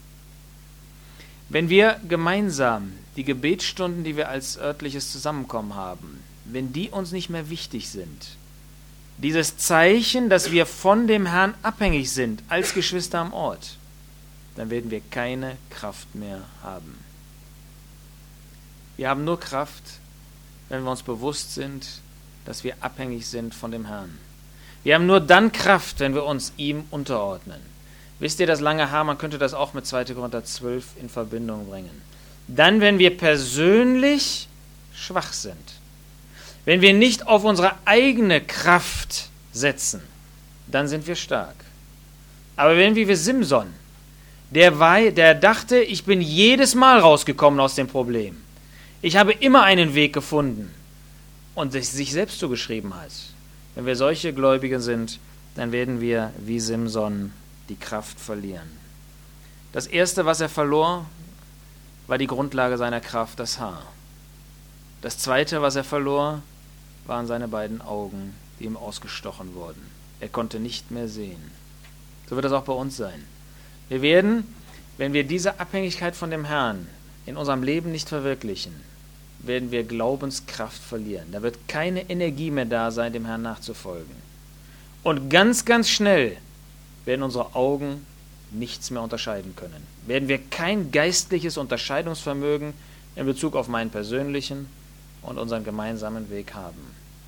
Wenn wir gemeinsam die Gebetsstunden, die wir als örtliches Zusammenkommen haben, wenn die uns nicht mehr wichtig sind, dieses Zeichen, dass wir von dem Herrn abhängig sind als Geschwister am Ort, dann werden wir keine Kraft mehr haben. Wir haben nur Kraft, wenn wir uns bewusst sind, dass wir abhängig sind von dem Herrn. Wir haben nur dann Kraft, wenn wir uns ihm unterordnen. Wisst ihr, das lange Haar, man könnte das auch mit 2. Korinther 12 in Verbindung bringen. Dann, wenn wir persönlich schwach sind, wenn wir nicht auf unsere eigene Kraft setzen, dann sind wir stark. Aber wenn wir wie Simson, der dachte, ich bin jedes Mal rausgekommen aus dem Problem. Ich habe immer einen Weg gefunden und sich selbst zugeschrieben hat. Wenn wir solche Gläubige sind, dann werden wir wie Simson die Kraft verlieren. Das Erste, was er verlor, war die Grundlage seiner Kraft, das Haar. Das Zweite, was er verlor, waren seine beiden Augen, die ihm ausgestochen wurden. Er konnte nicht mehr sehen. So wird das auch bei uns sein. Wir werden, wenn wir diese Abhängigkeit von dem Herrn in unserem Leben nicht verwirklichen, werden wir Glaubenskraft verlieren. Da wird keine Energie mehr da sein, dem Herrn nachzufolgen. Und ganz, ganz schnell werden unsere Augen nichts mehr unterscheiden können. Werden wir kein geistliches Unterscheidungsvermögen in Bezug auf meinen persönlichen und unseren gemeinsamen Weg haben.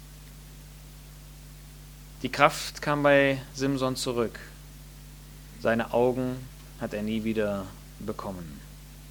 Die Kraft kam bei Simson zurück. Seine Augen hat er nie wieder bekommen.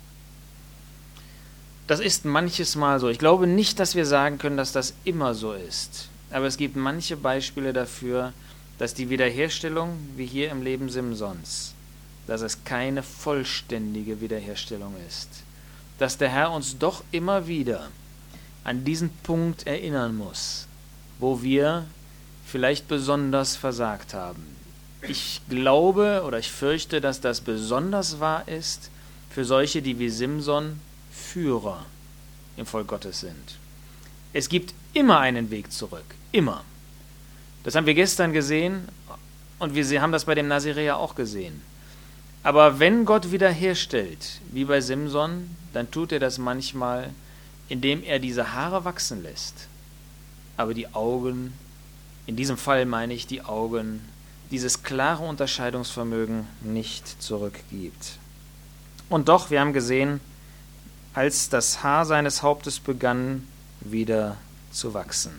Das ist manches Mal so. Ich glaube nicht, dass wir sagen können, dass das immer so ist. Aber es gibt manche Beispiele dafür, dass die Wiederherstellung, wie hier im Leben Simsons, dass es keine vollständige Wiederherstellung ist. Dass der Herr uns doch immer wieder an diesen Punkt erinnern muss, wo wir vielleicht besonders versagt haben. Ich glaube oder ich fürchte, dass das besonders wahr ist für solche, die wie Simson Führer im Volk Gottes sind. Es gibt immer einen Weg zurück, immer. Das haben wir gestern gesehen und wir haben das bei dem Naziräer auch gesehen. Aber wenn Gott wiederherstellt, wie bei Simson, dann tut er das manchmal, indem er diese Haare wachsen lässt. Aber die Augen, in diesem Fall meine ich die Augen, dieses klare Unterscheidungsvermögen nicht zurückgibt. Und doch, wir haben gesehen, als das Haar seines Hauptes begann, wieder zu wachsen.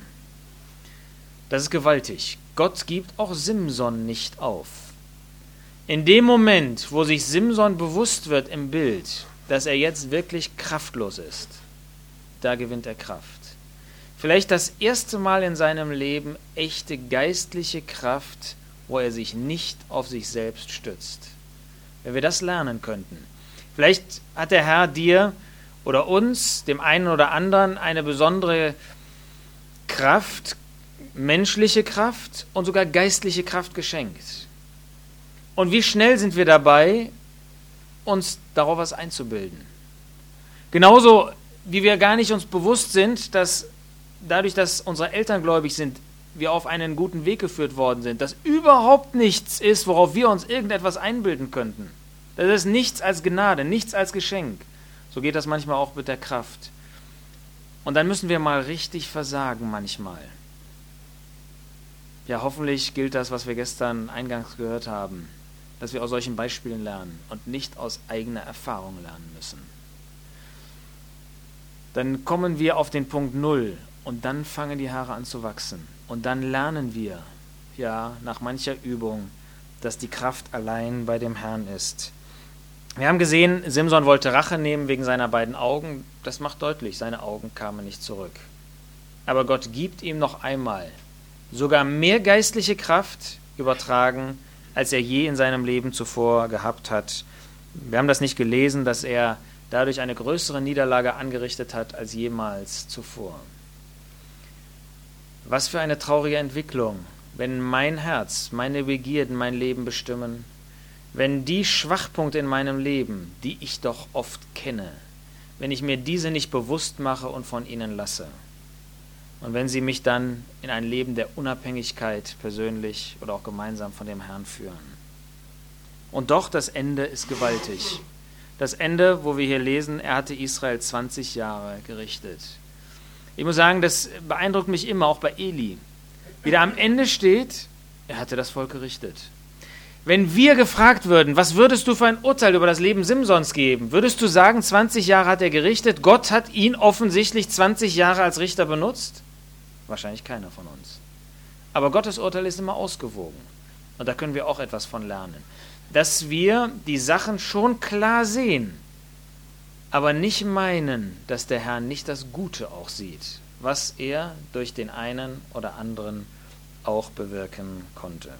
Das ist gewaltig. Gott gibt auch Simson nicht auf. In dem Moment, wo sich Simson bewusst wird im Bild, dass er jetzt wirklich kraftlos ist, da gewinnt er Kraft. Vielleicht das erste Mal in seinem Leben echte geistliche Kraft, wo er sich nicht auf sich selbst stützt. Wenn wir das lernen könnten. Vielleicht hat der Herr dir oder uns, dem einen oder anderen, eine besondere Kraft, menschliche Kraft und sogar geistliche Kraft geschenkt. Und wie schnell sind wir dabei, uns darauf was einzubilden. Genauso wie wir gar nicht uns bewusst sind, dass dadurch, dass unsere Eltern gläubig sind, wir auf einen guten Weg geführt worden sind, dass überhaupt nichts ist, worauf wir uns irgendetwas einbilden könnten. Das ist nichts als Gnade, nichts als Geschenk. So geht das manchmal auch mit der Kraft. Und dann müssen wir mal richtig versagen manchmal. Ja, hoffentlich gilt das, was wir gestern eingangs gehört haben, dass wir aus solchen Beispielen lernen und nicht aus eigener Erfahrung lernen müssen. Dann kommen wir auf den Punkt 0 und dann fangen die Haare an zu wachsen. Und dann lernen wir, ja, nach mancher Übung, dass die Kraft allein bei dem Herrn ist. Wir haben gesehen, Simson wollte Rache nehmen wegen seiner beiden Augen. Das macht deutlich, seine Augen kamen nicht zurück. Aber Gott gibt ihm noch einmal sogar mehr geistliche Kraft übertragen, als er je in seinem Leben zuvor gehabt hat. Wir haben das nicht gelesen, dass er dadurch eine größere Niederlage angerichtet hat als jemals zuvor. Was für eine traurige Entwicklung, wenn mein Herz, meine Begierden mein Leben bestimmen, wenn die Schwachpunkte in meinem Leben, die ich doch oft kenne, wenn ich mir diese nicht bewusst mache und von ihnen lasse. und wenn sie mich dann in ein Leben der Unabhängigkeit persönlich oder auch gemeinsam von dem Herrn führen. Und doch, das Ende ist gewaltig. Das Ende, wo wir hier lesen, er hatte Israel 20 Jahre gerichtet. Ich muss sagen, das beeindruckt mich immer, auch bei Eli. Wie da am Ende steht, er hatte das Volk gerichtet. Wenn wir gefragt würden, was würdest du für ein Urteil über das Leben Simsons geben, würdest du sagen, 20 Jahre hat er gerichtet, Gott hat ihn offensichtlich 20 Jahre als Richter benutzt? Wahrscheinlich keiner von uns. Aber Gottes Urteil ist immer ausgewogen. Und da können wir auch etwas von lernen. Dass wir die Sachen schon klar sehen, aber nicht meinen, dass der Herr nicht das Gute auch sieht, was er durch den einen oder anderen auch bewirken konnte.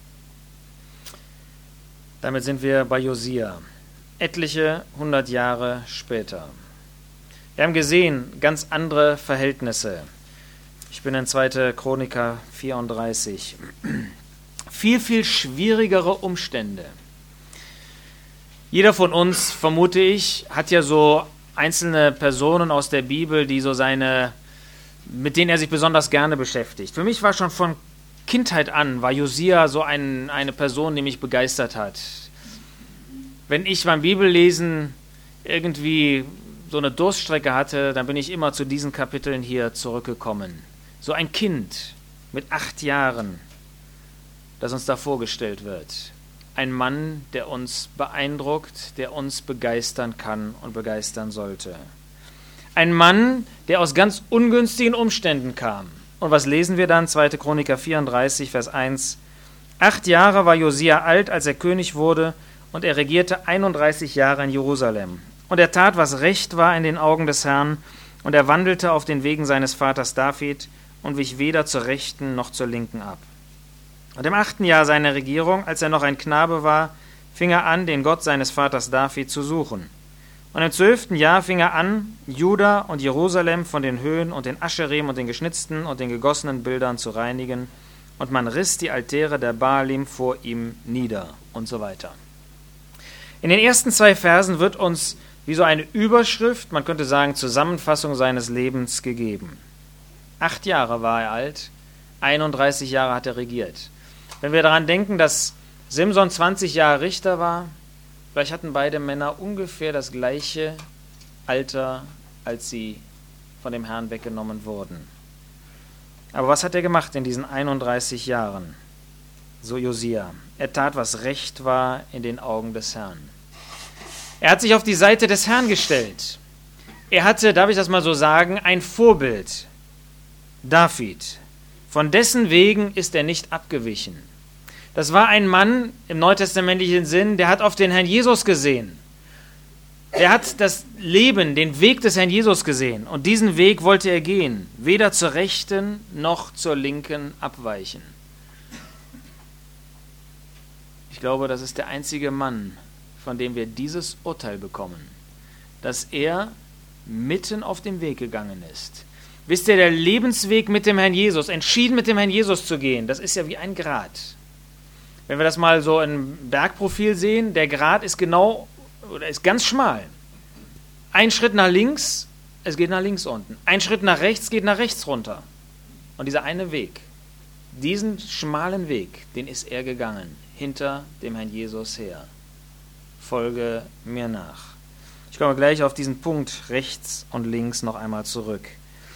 Damit sind wir bei Josia, etliche 100 Jahre später. Wir haben gesehen, ganz andere Verhältnisse. Ich bin in 2. Chroniker 34. Viel schwierigere Umstände. Jeder von uns, vermute ich, hat ja so einzelne Personen aus der Bibel, die mit denen er sich besonders gerne beschäftigt. Für mich war schon von Kindheit an, war Josia so eine Person, die mich begeistert hat. Wenn ich beim Bibellesen irgendwie so eine Durststrecke hatte, dann bin ich immer zu diesen Kapiteln hier zurückgekommen. So ein Kind mit 8 Jahren, das uns da vorgestellt wird. Ein Mann, der uns beeindruckt, der uns begeistern kann und begeistern sollte. Ein Mann, der aus ganz ungünstigen Umständen kam. Und was lesen wir dann? 2. Chroniker 34, Vers 1. 8 Jahre war Josia alt, als er König wurde, und er regierte 31 Jahre in Jerusalem. Und er tat, was recht war in den Augen des Herrn, und er wandelte auf den Wegen seines Vaters David und wich weder zur Rechten noch zur Linken ab. Und im 8. Jahr seiner Regierung, als er noch ein Knabe war, fing er an, den Gott seines Vaters David zu suchen. Und im 12. Jahr fing er an, Juda und Jerusalem von den Höhen und den Ascherim und den geschnitzten und den gegossenen Bildern zu reinigen, und man riss die Altäre der Baalim vor ihm nieder und so weiter. In den ersten 2 Versen wird uns wie so eine Überschrift, man könnte sagen Zusammenfassung seines Lebens gegeben. 8 Jahre war er alt, 31 Jahre hat er regiert. Wenn wir daran denken, dass Simson 20 Jahre Richter war, vielleicht hatten beide Männer ungefähr das gleiche Alter, als sie von dem Herrn weggenommen wurden. Aber was hat er gemacht in diesen 31 Jahren? So Josia. Er tat, was recht war in den Augen des Herrn. Er hat sich auf die Seite des Herrn gestellt. Er hatte, darf ich das mal so sagen, ein Vorbild. David. Von dessen Wegen ist er nicht abgewichen. Das war ein Mann im neutestamentlichen Sinn, der hat auf den Herrn Jesus gesehen. Er hat das Leben, den Weg des Herrn Jesus gesehen. Und diesen Weg wollte er gehen. Weder zur Rechten noch zur Linken abweichen. Ich glaube, das ist der einzige Mann, von dem wir dieses Urteil bekommen, dass er mitten auf dem Weg gegangen ist. Wisst ihr, der Lebensweg mit dem Herrn Jesus, entschieden mit dem Herrn Jesus zu gehen, das ist ja wie ein Grat. Wenn wir das mal so im Bergprofil sehen, der Grat ist ist ganz schmal. Ein Schritt nach links, es geht nach links unten. Ein Schritt nach rechts, geht nach rechts runter. Und dieser eine Weg, diesen schmalen Weg, den ist er gegangen, hinter dem Herrn Jesus her. Folge mir nach. Ich komme gleich auf diesen Punkt rechts und links noch einmal zurück.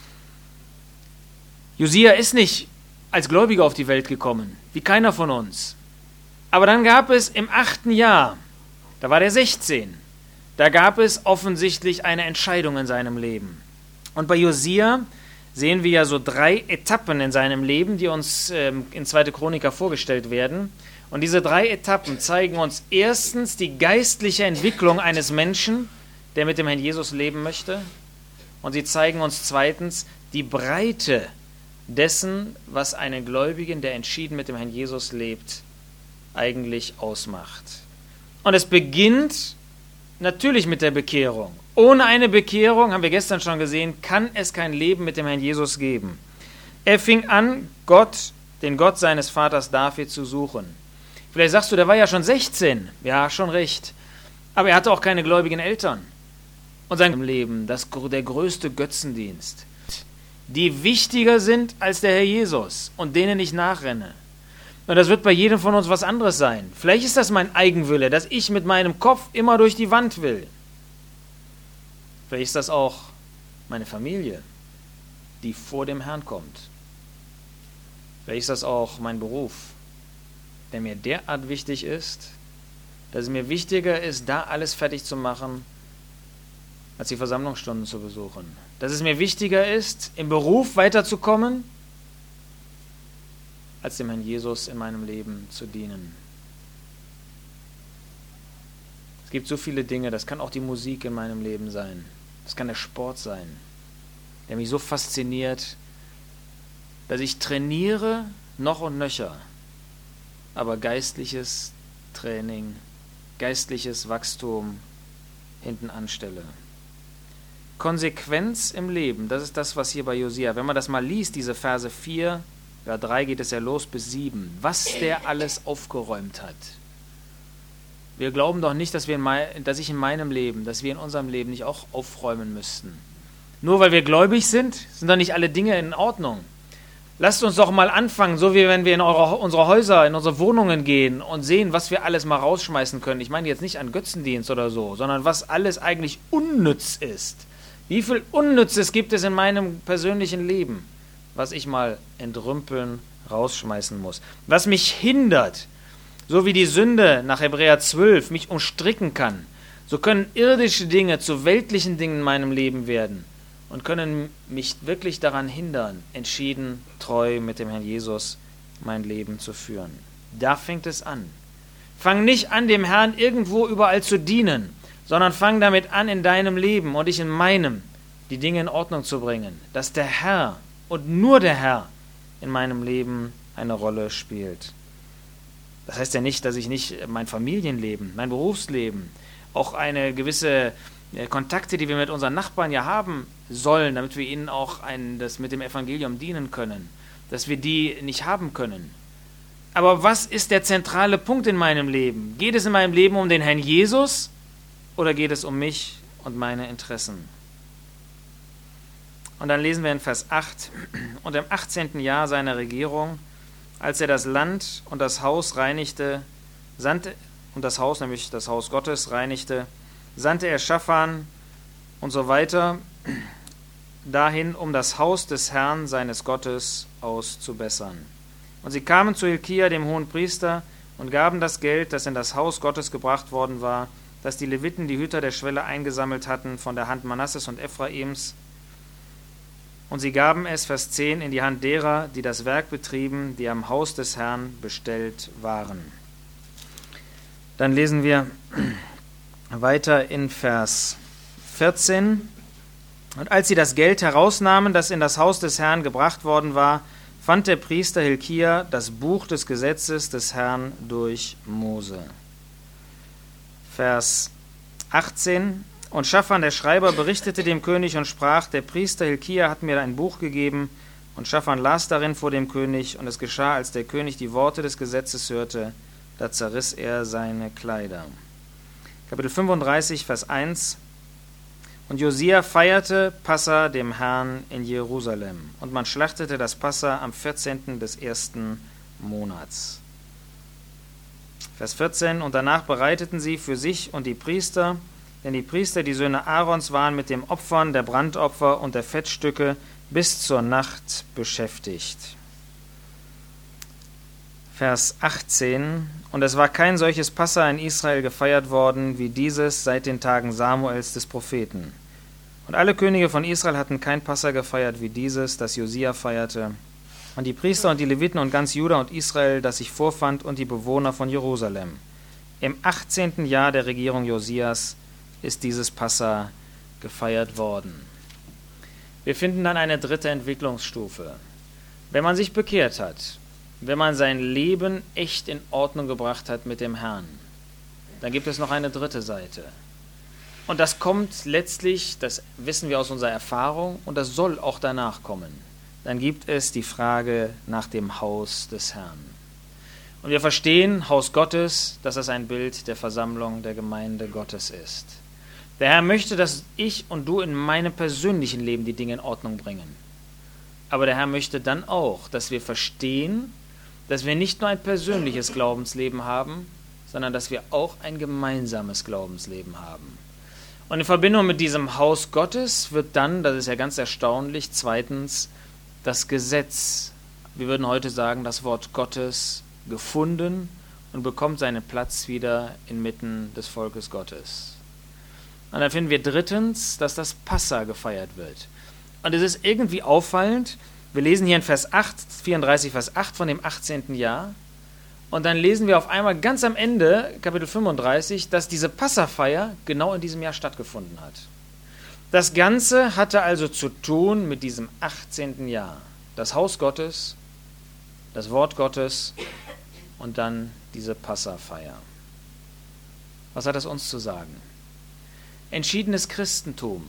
Josia ist nicht als Gläubiger auf die Welt gekommen, wie keiner von uns. Aber dann gab es im 8. Jahr, da war der 16, da gab es offensichtlich eine Entscheidung in seinem Leben. Und bei Josia sehen wir ja so 3 Etappen in seinem Leben, die uns in 2. Chroniker vorgestellt werden. Und diese 3 Etappen zeigen uns erstens die geistliche Entwicklung eines Menschen, der mit dem Herrn Jesus leben möchte. Und sie zeigen uns zweitens die Breite dessen, was einen Gläubigen, der entschieden mit dem Herrn Jesus lebt, eigentlich ausmacht. Und es beginnt natürlich mit der Bekehrung. Ohne eine Bekehrung, haben wir gestern schon gesehen, kann es kein Leben mit dem Herrn Jesus geben. Er fing an, den Gott seines Vaters David zu suchen. Vielleicht sagst du, der war ja schon 16. Ja, schon recht. Aber er hatte auch keine gläubigen Eltern. Und sein Leben, der größte Götzendienst. die wichtiger sind als der Herr Jesus und denen ich nachrenne. Und das wird bei jedem von uns was anderes sein. Vielleicht ist das mein Eigenwille, dass ich mit meinem Kopf immer durch die Wand will. Vielleicht ist das auch meine Familie, die vor dem Herrn kommt. Vielleicht ist das auch mein Beruf, der mir derart wichtig ist, dass es mir wichtiger ist, da alles fertig zu machen, als die Versammlungsstunden zu besuchen. Dass es mir wichtiger ist, im Beruf weiterzukommen, als dem Herrn Jesus in meinem Leben zu dienen. Es gibt so viele Dinge, das kann auch die Musik in meinem Leben sein. Das kann der Sport sein, der mich so fasziniert, dass ich trainiere noch und nöcher, aber geistliches Training, geistliches Wachstum hinten anstelle. Konsequenz im Leben, das ist das, was hier bei Josia, wenn man das mal liest, diese Verse 4, 3 geht es ja los bis 7, was der alles aufgeräumt hat. Wir glauben doch nicht, dass ich in meinem Leben, dass wir in unserem Leben nicht auch aufräumen müssten. Nur weil wir gläubig sind doch nicht alle Dinge in Ordnung. Lasst uns doch mal anfangen, so wie wenn wir in unsere Häuser, in unsere Wohnungen gehen und sehen, was wir alles mal rausschmeißen können. Ich meine jetzt nicht an Götzendienst oder so, sondern was alles eigentlich unnütz ist. Wie viel Unnützes gibt es in meinem persönlichen Leben, was ich mal entrümpeln, rausschmeißen muss? Was mich hindert, so wie die Sünde nach Hebräer 12 mich umstricken kann, so können irdische Dinge zu weltlichen Dingen in meinem Leben werden und können mich wirklich daran hindern, entschieden, treu mit dem Herrn Jesus mein Leben zu führen. Da fängt es an. Fang nicht an, dem Herrn irgendwo überall zu dienen, sondern fang damit an, in deinem Leben und ich in meinem, die Dinge in Ordnung zu bringen, dass der Herr und nur der Herr in meinem Leben eine Rolle spielt. Das heißt ja nicht, dass ich nicht mein Familienleben, mein Berufsleben, auch eine gewisse Kontakte, die wir mit unseren Nachbarn ja haben sollen, damit wir ihnen auch das mit dem Evangelium dienen können, dass wir die nicht haben können. Aber was ist der zentrale Punkt in meinem Leben? Geht es in meinem Leben um den Herrn Jesus oder geht es um mich und meine Interessen? Und dann lesen wir in Vers 8, und im 18. Jahr seiner Regierung, als er das Land und das Haus reinigte, nämlich das Haus Gottes reinigte, sandte er Schaphan und so weiter dahin, um das Haus des Herrn, seines Gottes, auszubessern. Und sie kamen zu Hilkia, dem hohen Priester, und gaben das Geld, das in das Haus Gottes gebracht worden war, das die Leviten, die Hüter der Schwelle, eingesammelt hatten von der Hand Manasses und Ephraims. Und sie gaben es, Vers 10, in die Hand derer, die das Werk betrieben, die am Haus des Herrn bestellt waren. Dann lesen wir weiter in Vers 14. Und als sie das Geld herausnahmen, das in das Haus des Herrn gebracht worden war, fand der Priester Hilkia das Buch des Gesetzes des Herrn durch Mose. Vers 18. Und Schaphan, der Schreiber, berichtete dem König und sprach, der Priester Hilkia hat mir ein Buch gegeben, und Schaphan las darin vor dem König, und es geschah, als der König die Worte des Gesetzes hörte, da zerriss er seine Kleider. Kapitel 35, Vers 1. Und Josia feierte Passa dem Herrn in Jerusalem, und man schlachtete das Passa am 14. des 1. Monats. Vers 14. Und danach bereiteten sie für sich und die Priester, denn die Priester, die Söhne Aarons, waren mit dem Opfern der Brandopfer und der Fettstücke bis zur Nacht beschäftigt. Vers 18. Und es war kein solches Passa in Israel gefeiert worden, wie dieses seit den Tagen Samuels des Propheten. Und alle Könige von Israel hatten kein Passa gefeiert wie dieses, das Josia feierte. Und die Priester und die Leviten und ganz Juda und Israel, das sich vorfand, und die Bewohner von Jerusalem. Im 18. Jahr der Regierung Josias ist dieses Passa gefeiert worden. Wir finden dann eine dritte Entwicklungsstufe. Wenn man sich bekehrt hat, wenn man sein Leben echt in Ordnung gebracht hat mit dem Herrn, dann gibt es noch eine dritte Seite. Und das kommt letztlich, das wissen wir aus unserer Erfahrung, und das soll auch danach kommen. Dann gibt es die Frage nach dem Haus des Herrn. Und wir verstehen, Haus Gottes, dass das ein Bild der Versammlung der Gemeinde Gottes ist. Der Herr möchte, dass ich und du in meinem persönlichen Leben die Dinge in Ordnung bringen. Aber der Herr möchte dann auch, dass wir verstehen, dass wir nicht nur ein persönliches Glaubensleben haben, sondern dass wir auch ein gemeinsames Glaubensleben haben. Und in Verbindung mit diesem Haus Gottes wird dann, das ist ja ganz erstaunlich, zweitens das Gesetz, wir würden heute sagen, das Wort Gottes, gefunden und bekommt seinen Platz wieder inmitten des Volkes Gottes. Und dann finden wir drittens, dass das Passa gefeiert wird. Und es ist irgendwie auffallend, wir lesen hier in Vers 8, 34, Vers 8 von dem 18. Jahr, und dann lesen wir auf einmal ganz am Ende, Kapitel 35, dass diese Passafeier genau in diesem Jahr stattgefunden hat. Das Ganze hatte also zu tun mit diesem 18. Jahr. Das Haus Gottes, das Wort Gottes und dann diese Passafeier. Was hat das uns zu sagen? Entschiedenes Christentum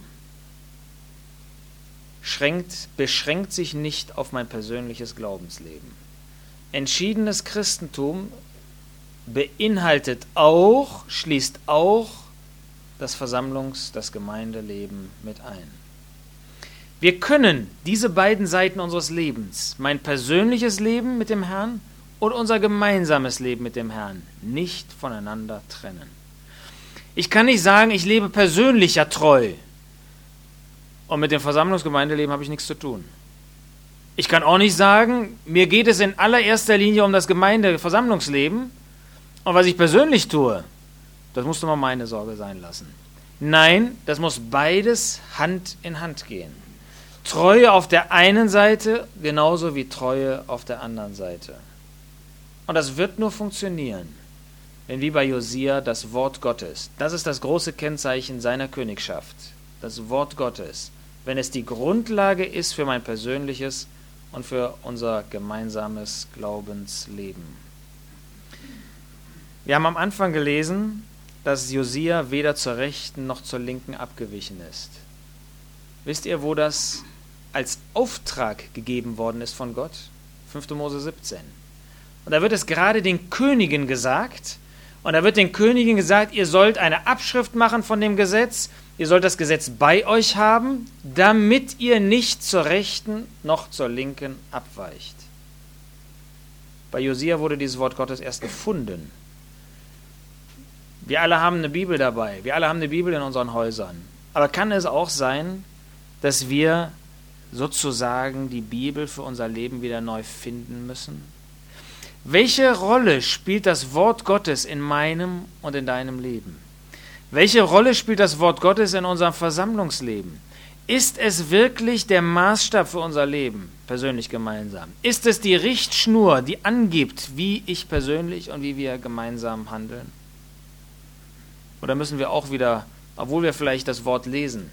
beschränkt sich nicht auf mein persönliches Glaubensleben. Entschiedenes Christentum beinhaltet auch, schließt auch das das Gemeindeleben mit ein. Wir können diese beiden Seiten unseres Lebens, mein persönliches Leben mit dem Herrn und unser gemeinsames Leben mit dem Herrn, nicht voneinander trennen. Ich kann nicht sagen, ich lebe persönlich ja treu und mit dem Versammlungsgemeindeleben habe ich nichts zu tun. Ich kann auch nicht sagen, mir geht es in allererster Linie um das Versammlungsleben und was ich persönlich tue, das musst du mal meine Sorge sein lassen. Nein, das muss beides Hand in Hand gehen. Treue auf der einen Seite, genauso wie Treue auf der anderen Seite. Und das wird nur funktionieren, wenn wie bei Josia das Wort Gottes, das ist das große Kennzeichen seiner Königschaft, das Wort Gottes, wenn es die Grundlage ist für mein persönliches und für unser gemeinsames Glaubensleben. Wir haben am Anfang gelesen, dass Josia weder zur Rechten noch zur Linken abgewichen ist. Wisst ihr, wo das als Auftrag gegeben worden ist von Gott? 5. Mose 17. Und da wird es gerade den Königen gesagt, und da wird den Königen gesagt, ihr sollt eine Abschrift machen von dem Gesetz, ihr sollt das Gesetz bei euch haben, damit ihr nicht zur Rechten noch zur Linken abweicht. Bei Josia wurde dieses Wort Gottes erst gefunden. Wir alle haben eine Bibel dabei, wir alle haben eine Bibel in unseren Häusern. Aber kann es auch sein, dass wir sozusagen die Bibel für unser Leben wieder neu finden müssen? Welche Rolle spielt das Wort Gottes in meinem und in deinem Leben? Welche Rolle spielt das Wort Gottes in unserem Versammlungsleben? Ist es wirklich der Maßstab für unser Leben, persönlich gemeinsam? Ist es die Richtschnur, die angibt, wie ich persönlich und wie wir gemeinsam handeln? Oder müssen wir auch wieder, obwohl wir vielleicht das Wort lesen,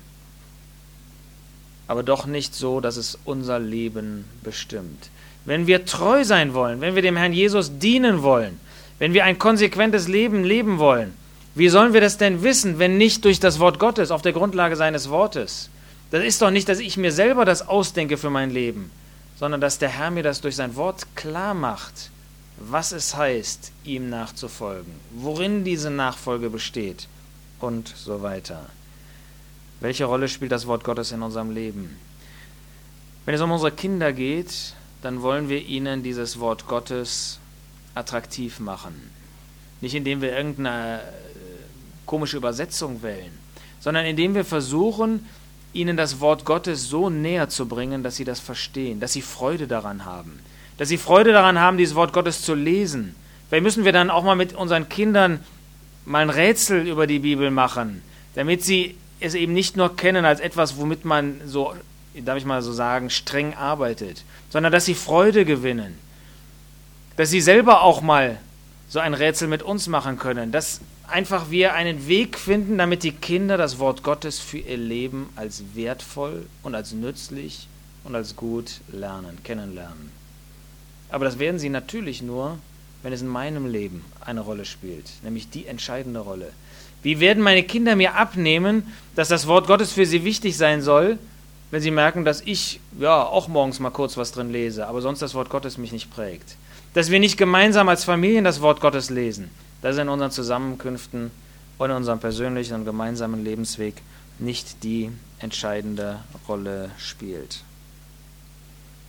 aber doch nicht so, dass es unser Leben bestimmt? Wenn wir treu sein wollen, wenn wir dem Herrn Jesus dienen wollen, wenn wir ein konsequentes Leben leben wollen, wie sollen wir das denn wissen, wenn nicht durch das Wort Gottes, auf der Grundlage seines Wortes? Das ist doch nicht, dass ich mir selber das ausdenke für mein Leben, sondern dass der Herr mir das durch sein Wort klar macht, was es heißt, ihm nachzufolgen, worin diese Nachfolge besteht und so weiter. Welche Rolle spielt das Wort Gottes in unserem Leben? Wenn es um unsere Kinder geht, dann wollen wir ihnen dieses Wort Gottes attraktiv machen. Nicht indem wir irgendeine komische Übersetzung wählen, sondern indem wir versuchen, ihnen das Wort Gottes so näher zu bringen, dass sie das verstehen, dass sie Freude daran haben. Dass sie Freude daran haben, dieses Wort Gottes zu lesen. Vielleicht müssen wir dann auch mal mit unseren Kindern mal ein Rätsel über die Bibel machen, damit sie es eben nicht nur kennen als etwas, womit man so, darf ich mal so sagen, streng arbeitet, sondern dass sie Freude gewinnen, dass sie selber auch mal so ein Rätsel mit uns machen können, dass einfach wir einen Weg finden, damit die Kinder das Wort Gottes für ihr Leben als wertvoll und als nützlich und als gut kennenlernen. Aber das werden sie natürlich nur, wenn es in meinem Leben eine Rolle spielt, nämlich die entscheidende Rolle. Wie werden meine Kinder mir abnehmen, dass das Wort Gottes für sie wichtig sein soll, wenn sie merken, dass ich auch morgens mal kurz was drin lese, aber sonst das Wort Gottes mich nicht prägt? Dass wir nicht gemeinsam als Familien das Wort Gottes lesen, dass es in unseren Zusammenkünften und in unserem persönlichen und gemeinsamen Lebensweg nicht die entscheidende Rolle spielt.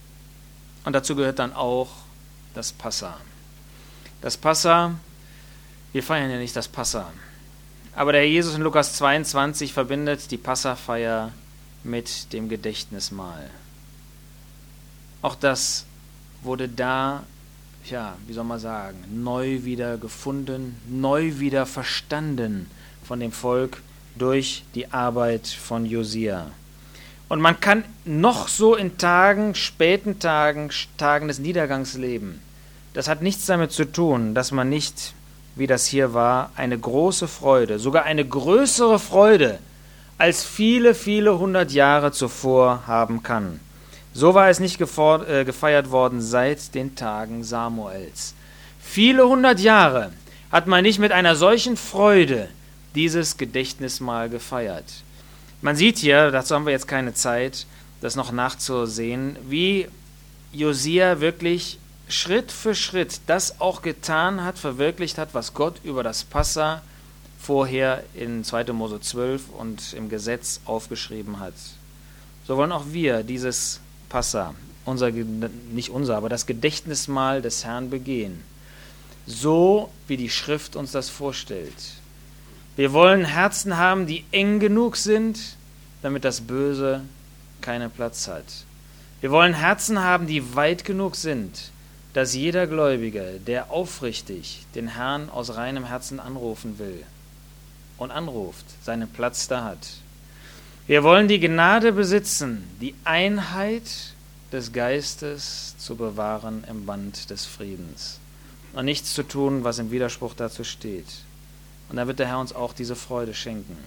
Und dazu gehört dann auch das Passa. Das Passa, wir feiern ja nicht das Passa. Aber der Herr Jesus in Lukas 22 verbindet die Passafeier mit dem Gedächtnismahl. Auch das wurde da, wie soll man sagen, neu wieder gefunden, neu wieder verstanden von dem Volk durch die Arbeit von Josia. Und man kann noch so in späten Tagen des Niedergangs leben. Das hat nichts damit zu tun, dass man nicht, wie das hier war, eine große Freude, sogar eine größere Freude als viele, viele 100 Jahre zuvor haben kann. So war es nicht gefeiert worden seit den Tagen Samuels. Viele 100 Jahre hat man nicht mit einer solchen Freude dieses Gedächtnismahl gefeiert. Man sieht hier, dazu haben wir jetzt keine Zeit, das noch nachzusehen, wie Josia wirklich Schritt für Schritt das auch getan hat, verwirklicht hat, was Gott über das Passa vorher in 2. Mose 12 und im Gesetz aufgeschrieben hat. So wollen auch wir dieses Passa, aber das Gedächtnismahl des Herrn begehen, so wie die Schrift uns das vorstellt. Wir wollen Herzen haben, die eng genug sind, damit das Böse keinen Platz hat. Wir wollen Herzen haben, die weit genug sind, dass jeder Gläubige, der aufrichtig den Herrn aus reinem Herzen anrufen will und anruft, seinen Platz da hat. Wir wollen die Gnade besitzen, die Einheit des Geistes zu bewahren im Band des Friedens und nichts zu tun, was im Widerspruch dazu steht. Und da wird der Herr uns auch diese Freude schenken.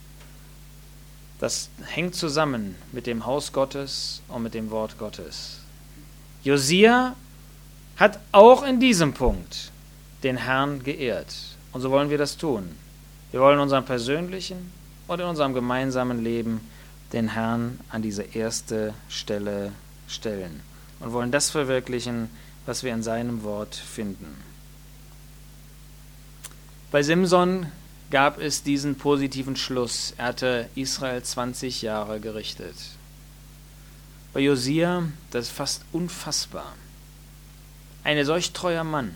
Das hängt zusammen mit dem Haus Gottes und mit dem Wort Gottes. Josia hat auch in diesem Punkt den Herrn geehrt. Und so wollen wir das tun. Wir wollen in unserem persönlichen und in unserem gemeinsamen Leben den Herrn an diese erste Stelle stellen und wollen das verwirklichen, was wir in seinem Wort finden. Bei Simson gab es diesen positiven Schluss. Er hatte Israel 20 Jahre gerichtet. Bei Josia, das ist fast unfassbar. Ein solch treuer Mann.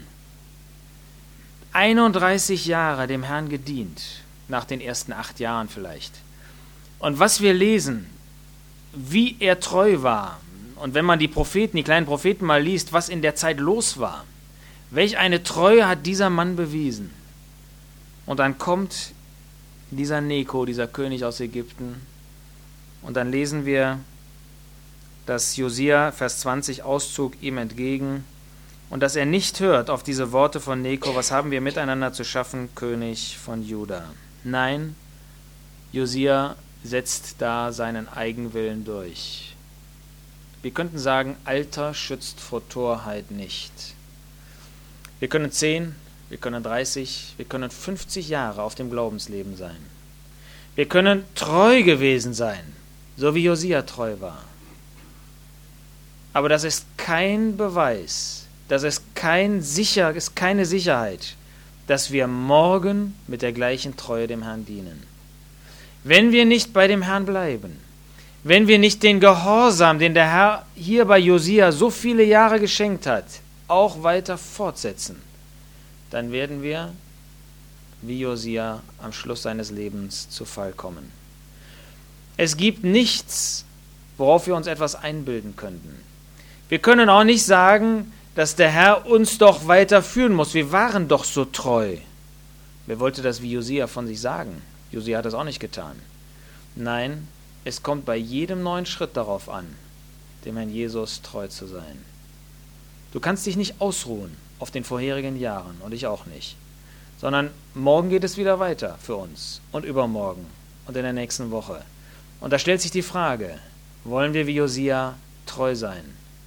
31 Jahre dem Herrn gedient, nach den ersten 8 Jahren vielleicht. Und was wir lesen, wie er treu war, und wenn man die kleinen Propheten mal liest, was in der Zeit los war, welch eine Treue hat dieser Mann bewiesen. Und dann kommt dieser Neko, dieser König aus Ägypten, und dann lesen wir, dass Josia, Vers 20, auszog ihm entgegen, und dass er nicht hört auf diese Worte von Neko, was haben wir miteinander zu schaffen, König von Juda. Nein, Josia setzt da seinen Eigenwillen durch. Wir könnten sagen, Alter schützt vor Torheit nicht. Wir können 10, wir können 30, wir können 50 Jahre auf dem Glaubensleben sein. Wir können treu gewesen sein, so wie Josia treu war. Aber das ist kein Beweis, das ist keine Sicherheit, dass wir morgen mit der gleichen Treue dem Herrn dienen. Wenn wir nicht bei dem Herrn bleiben, wenn wir nicht den Gehorsam, den der Herr hier bei Josia so viele Jahre geschenkt hat, auch weiter fortsetzen, dann werden wir, wie Josia, am Schluss seines Lebens zu Fall kommen. Es gibt nichts, worauf wir uns etwas einbilden könnten. Wir können auch nicht sagen, dass der Herr uns doch weiter führen muss. Wir waren doch so treu. Wer wollte das wie Josia von sich sagen? Josia hat das auch nicht getan. Nein, es kommt bei jedem neuen Schritt darauf an, dem Herrn Jesus treu zu sein. Du kannst dich nicht ausruhen auf den vorherigen Jahren, und ich auch nicht, sondern morgen geht es wieder weiter für uns und übermorgen und in der nächsten Woche. Und da stellt sich die Frage, wollen wir wie Josia treu sein?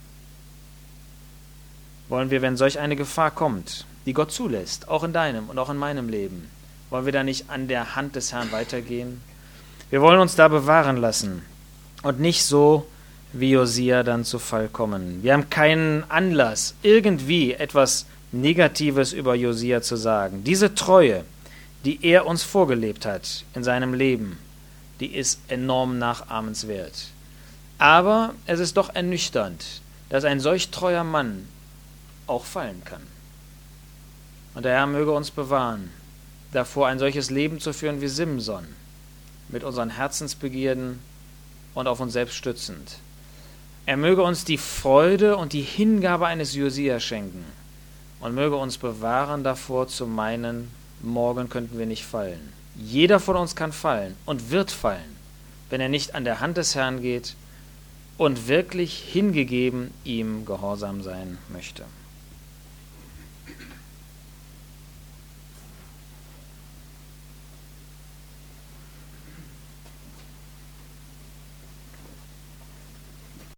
Wollen wir, wenn solch eine Gefahr kommt, die Gott zulässt, auch in deinem und auch in meinem Leben, wollen wir da nicht an der Hand des Herrn weitergehen? Wir wollen uns da bewahren lassen und nicht so wie Josia dann zu Fall kommen. Wir haben keinen Anlass, irgendwie etwas Negatives über Josia zu sagen. Diese Treue, die er uns vorgelebt hat in seinem Leben, die ist enorm nachahmenswert. Aber es ist doch ernüchternd, dass ein solch treuer Mann auch fallen kann. Und der Herr möge uns bewahren, davor ein solches Leben zu führen wie Simson, mit unseren Herzensbegierden und auf uns selbst stützend. Er möge uns die Freude und die Hingabe eines Josia schenken und möge uns bewahren davor zu meinen, morgen könnten wir nicht fallen. Jeder von uns kann fallen und wird fallen, wenn er nicht an der Hand des Herrn geht und wirklich hingegeben ihm gehorsam sein möchte.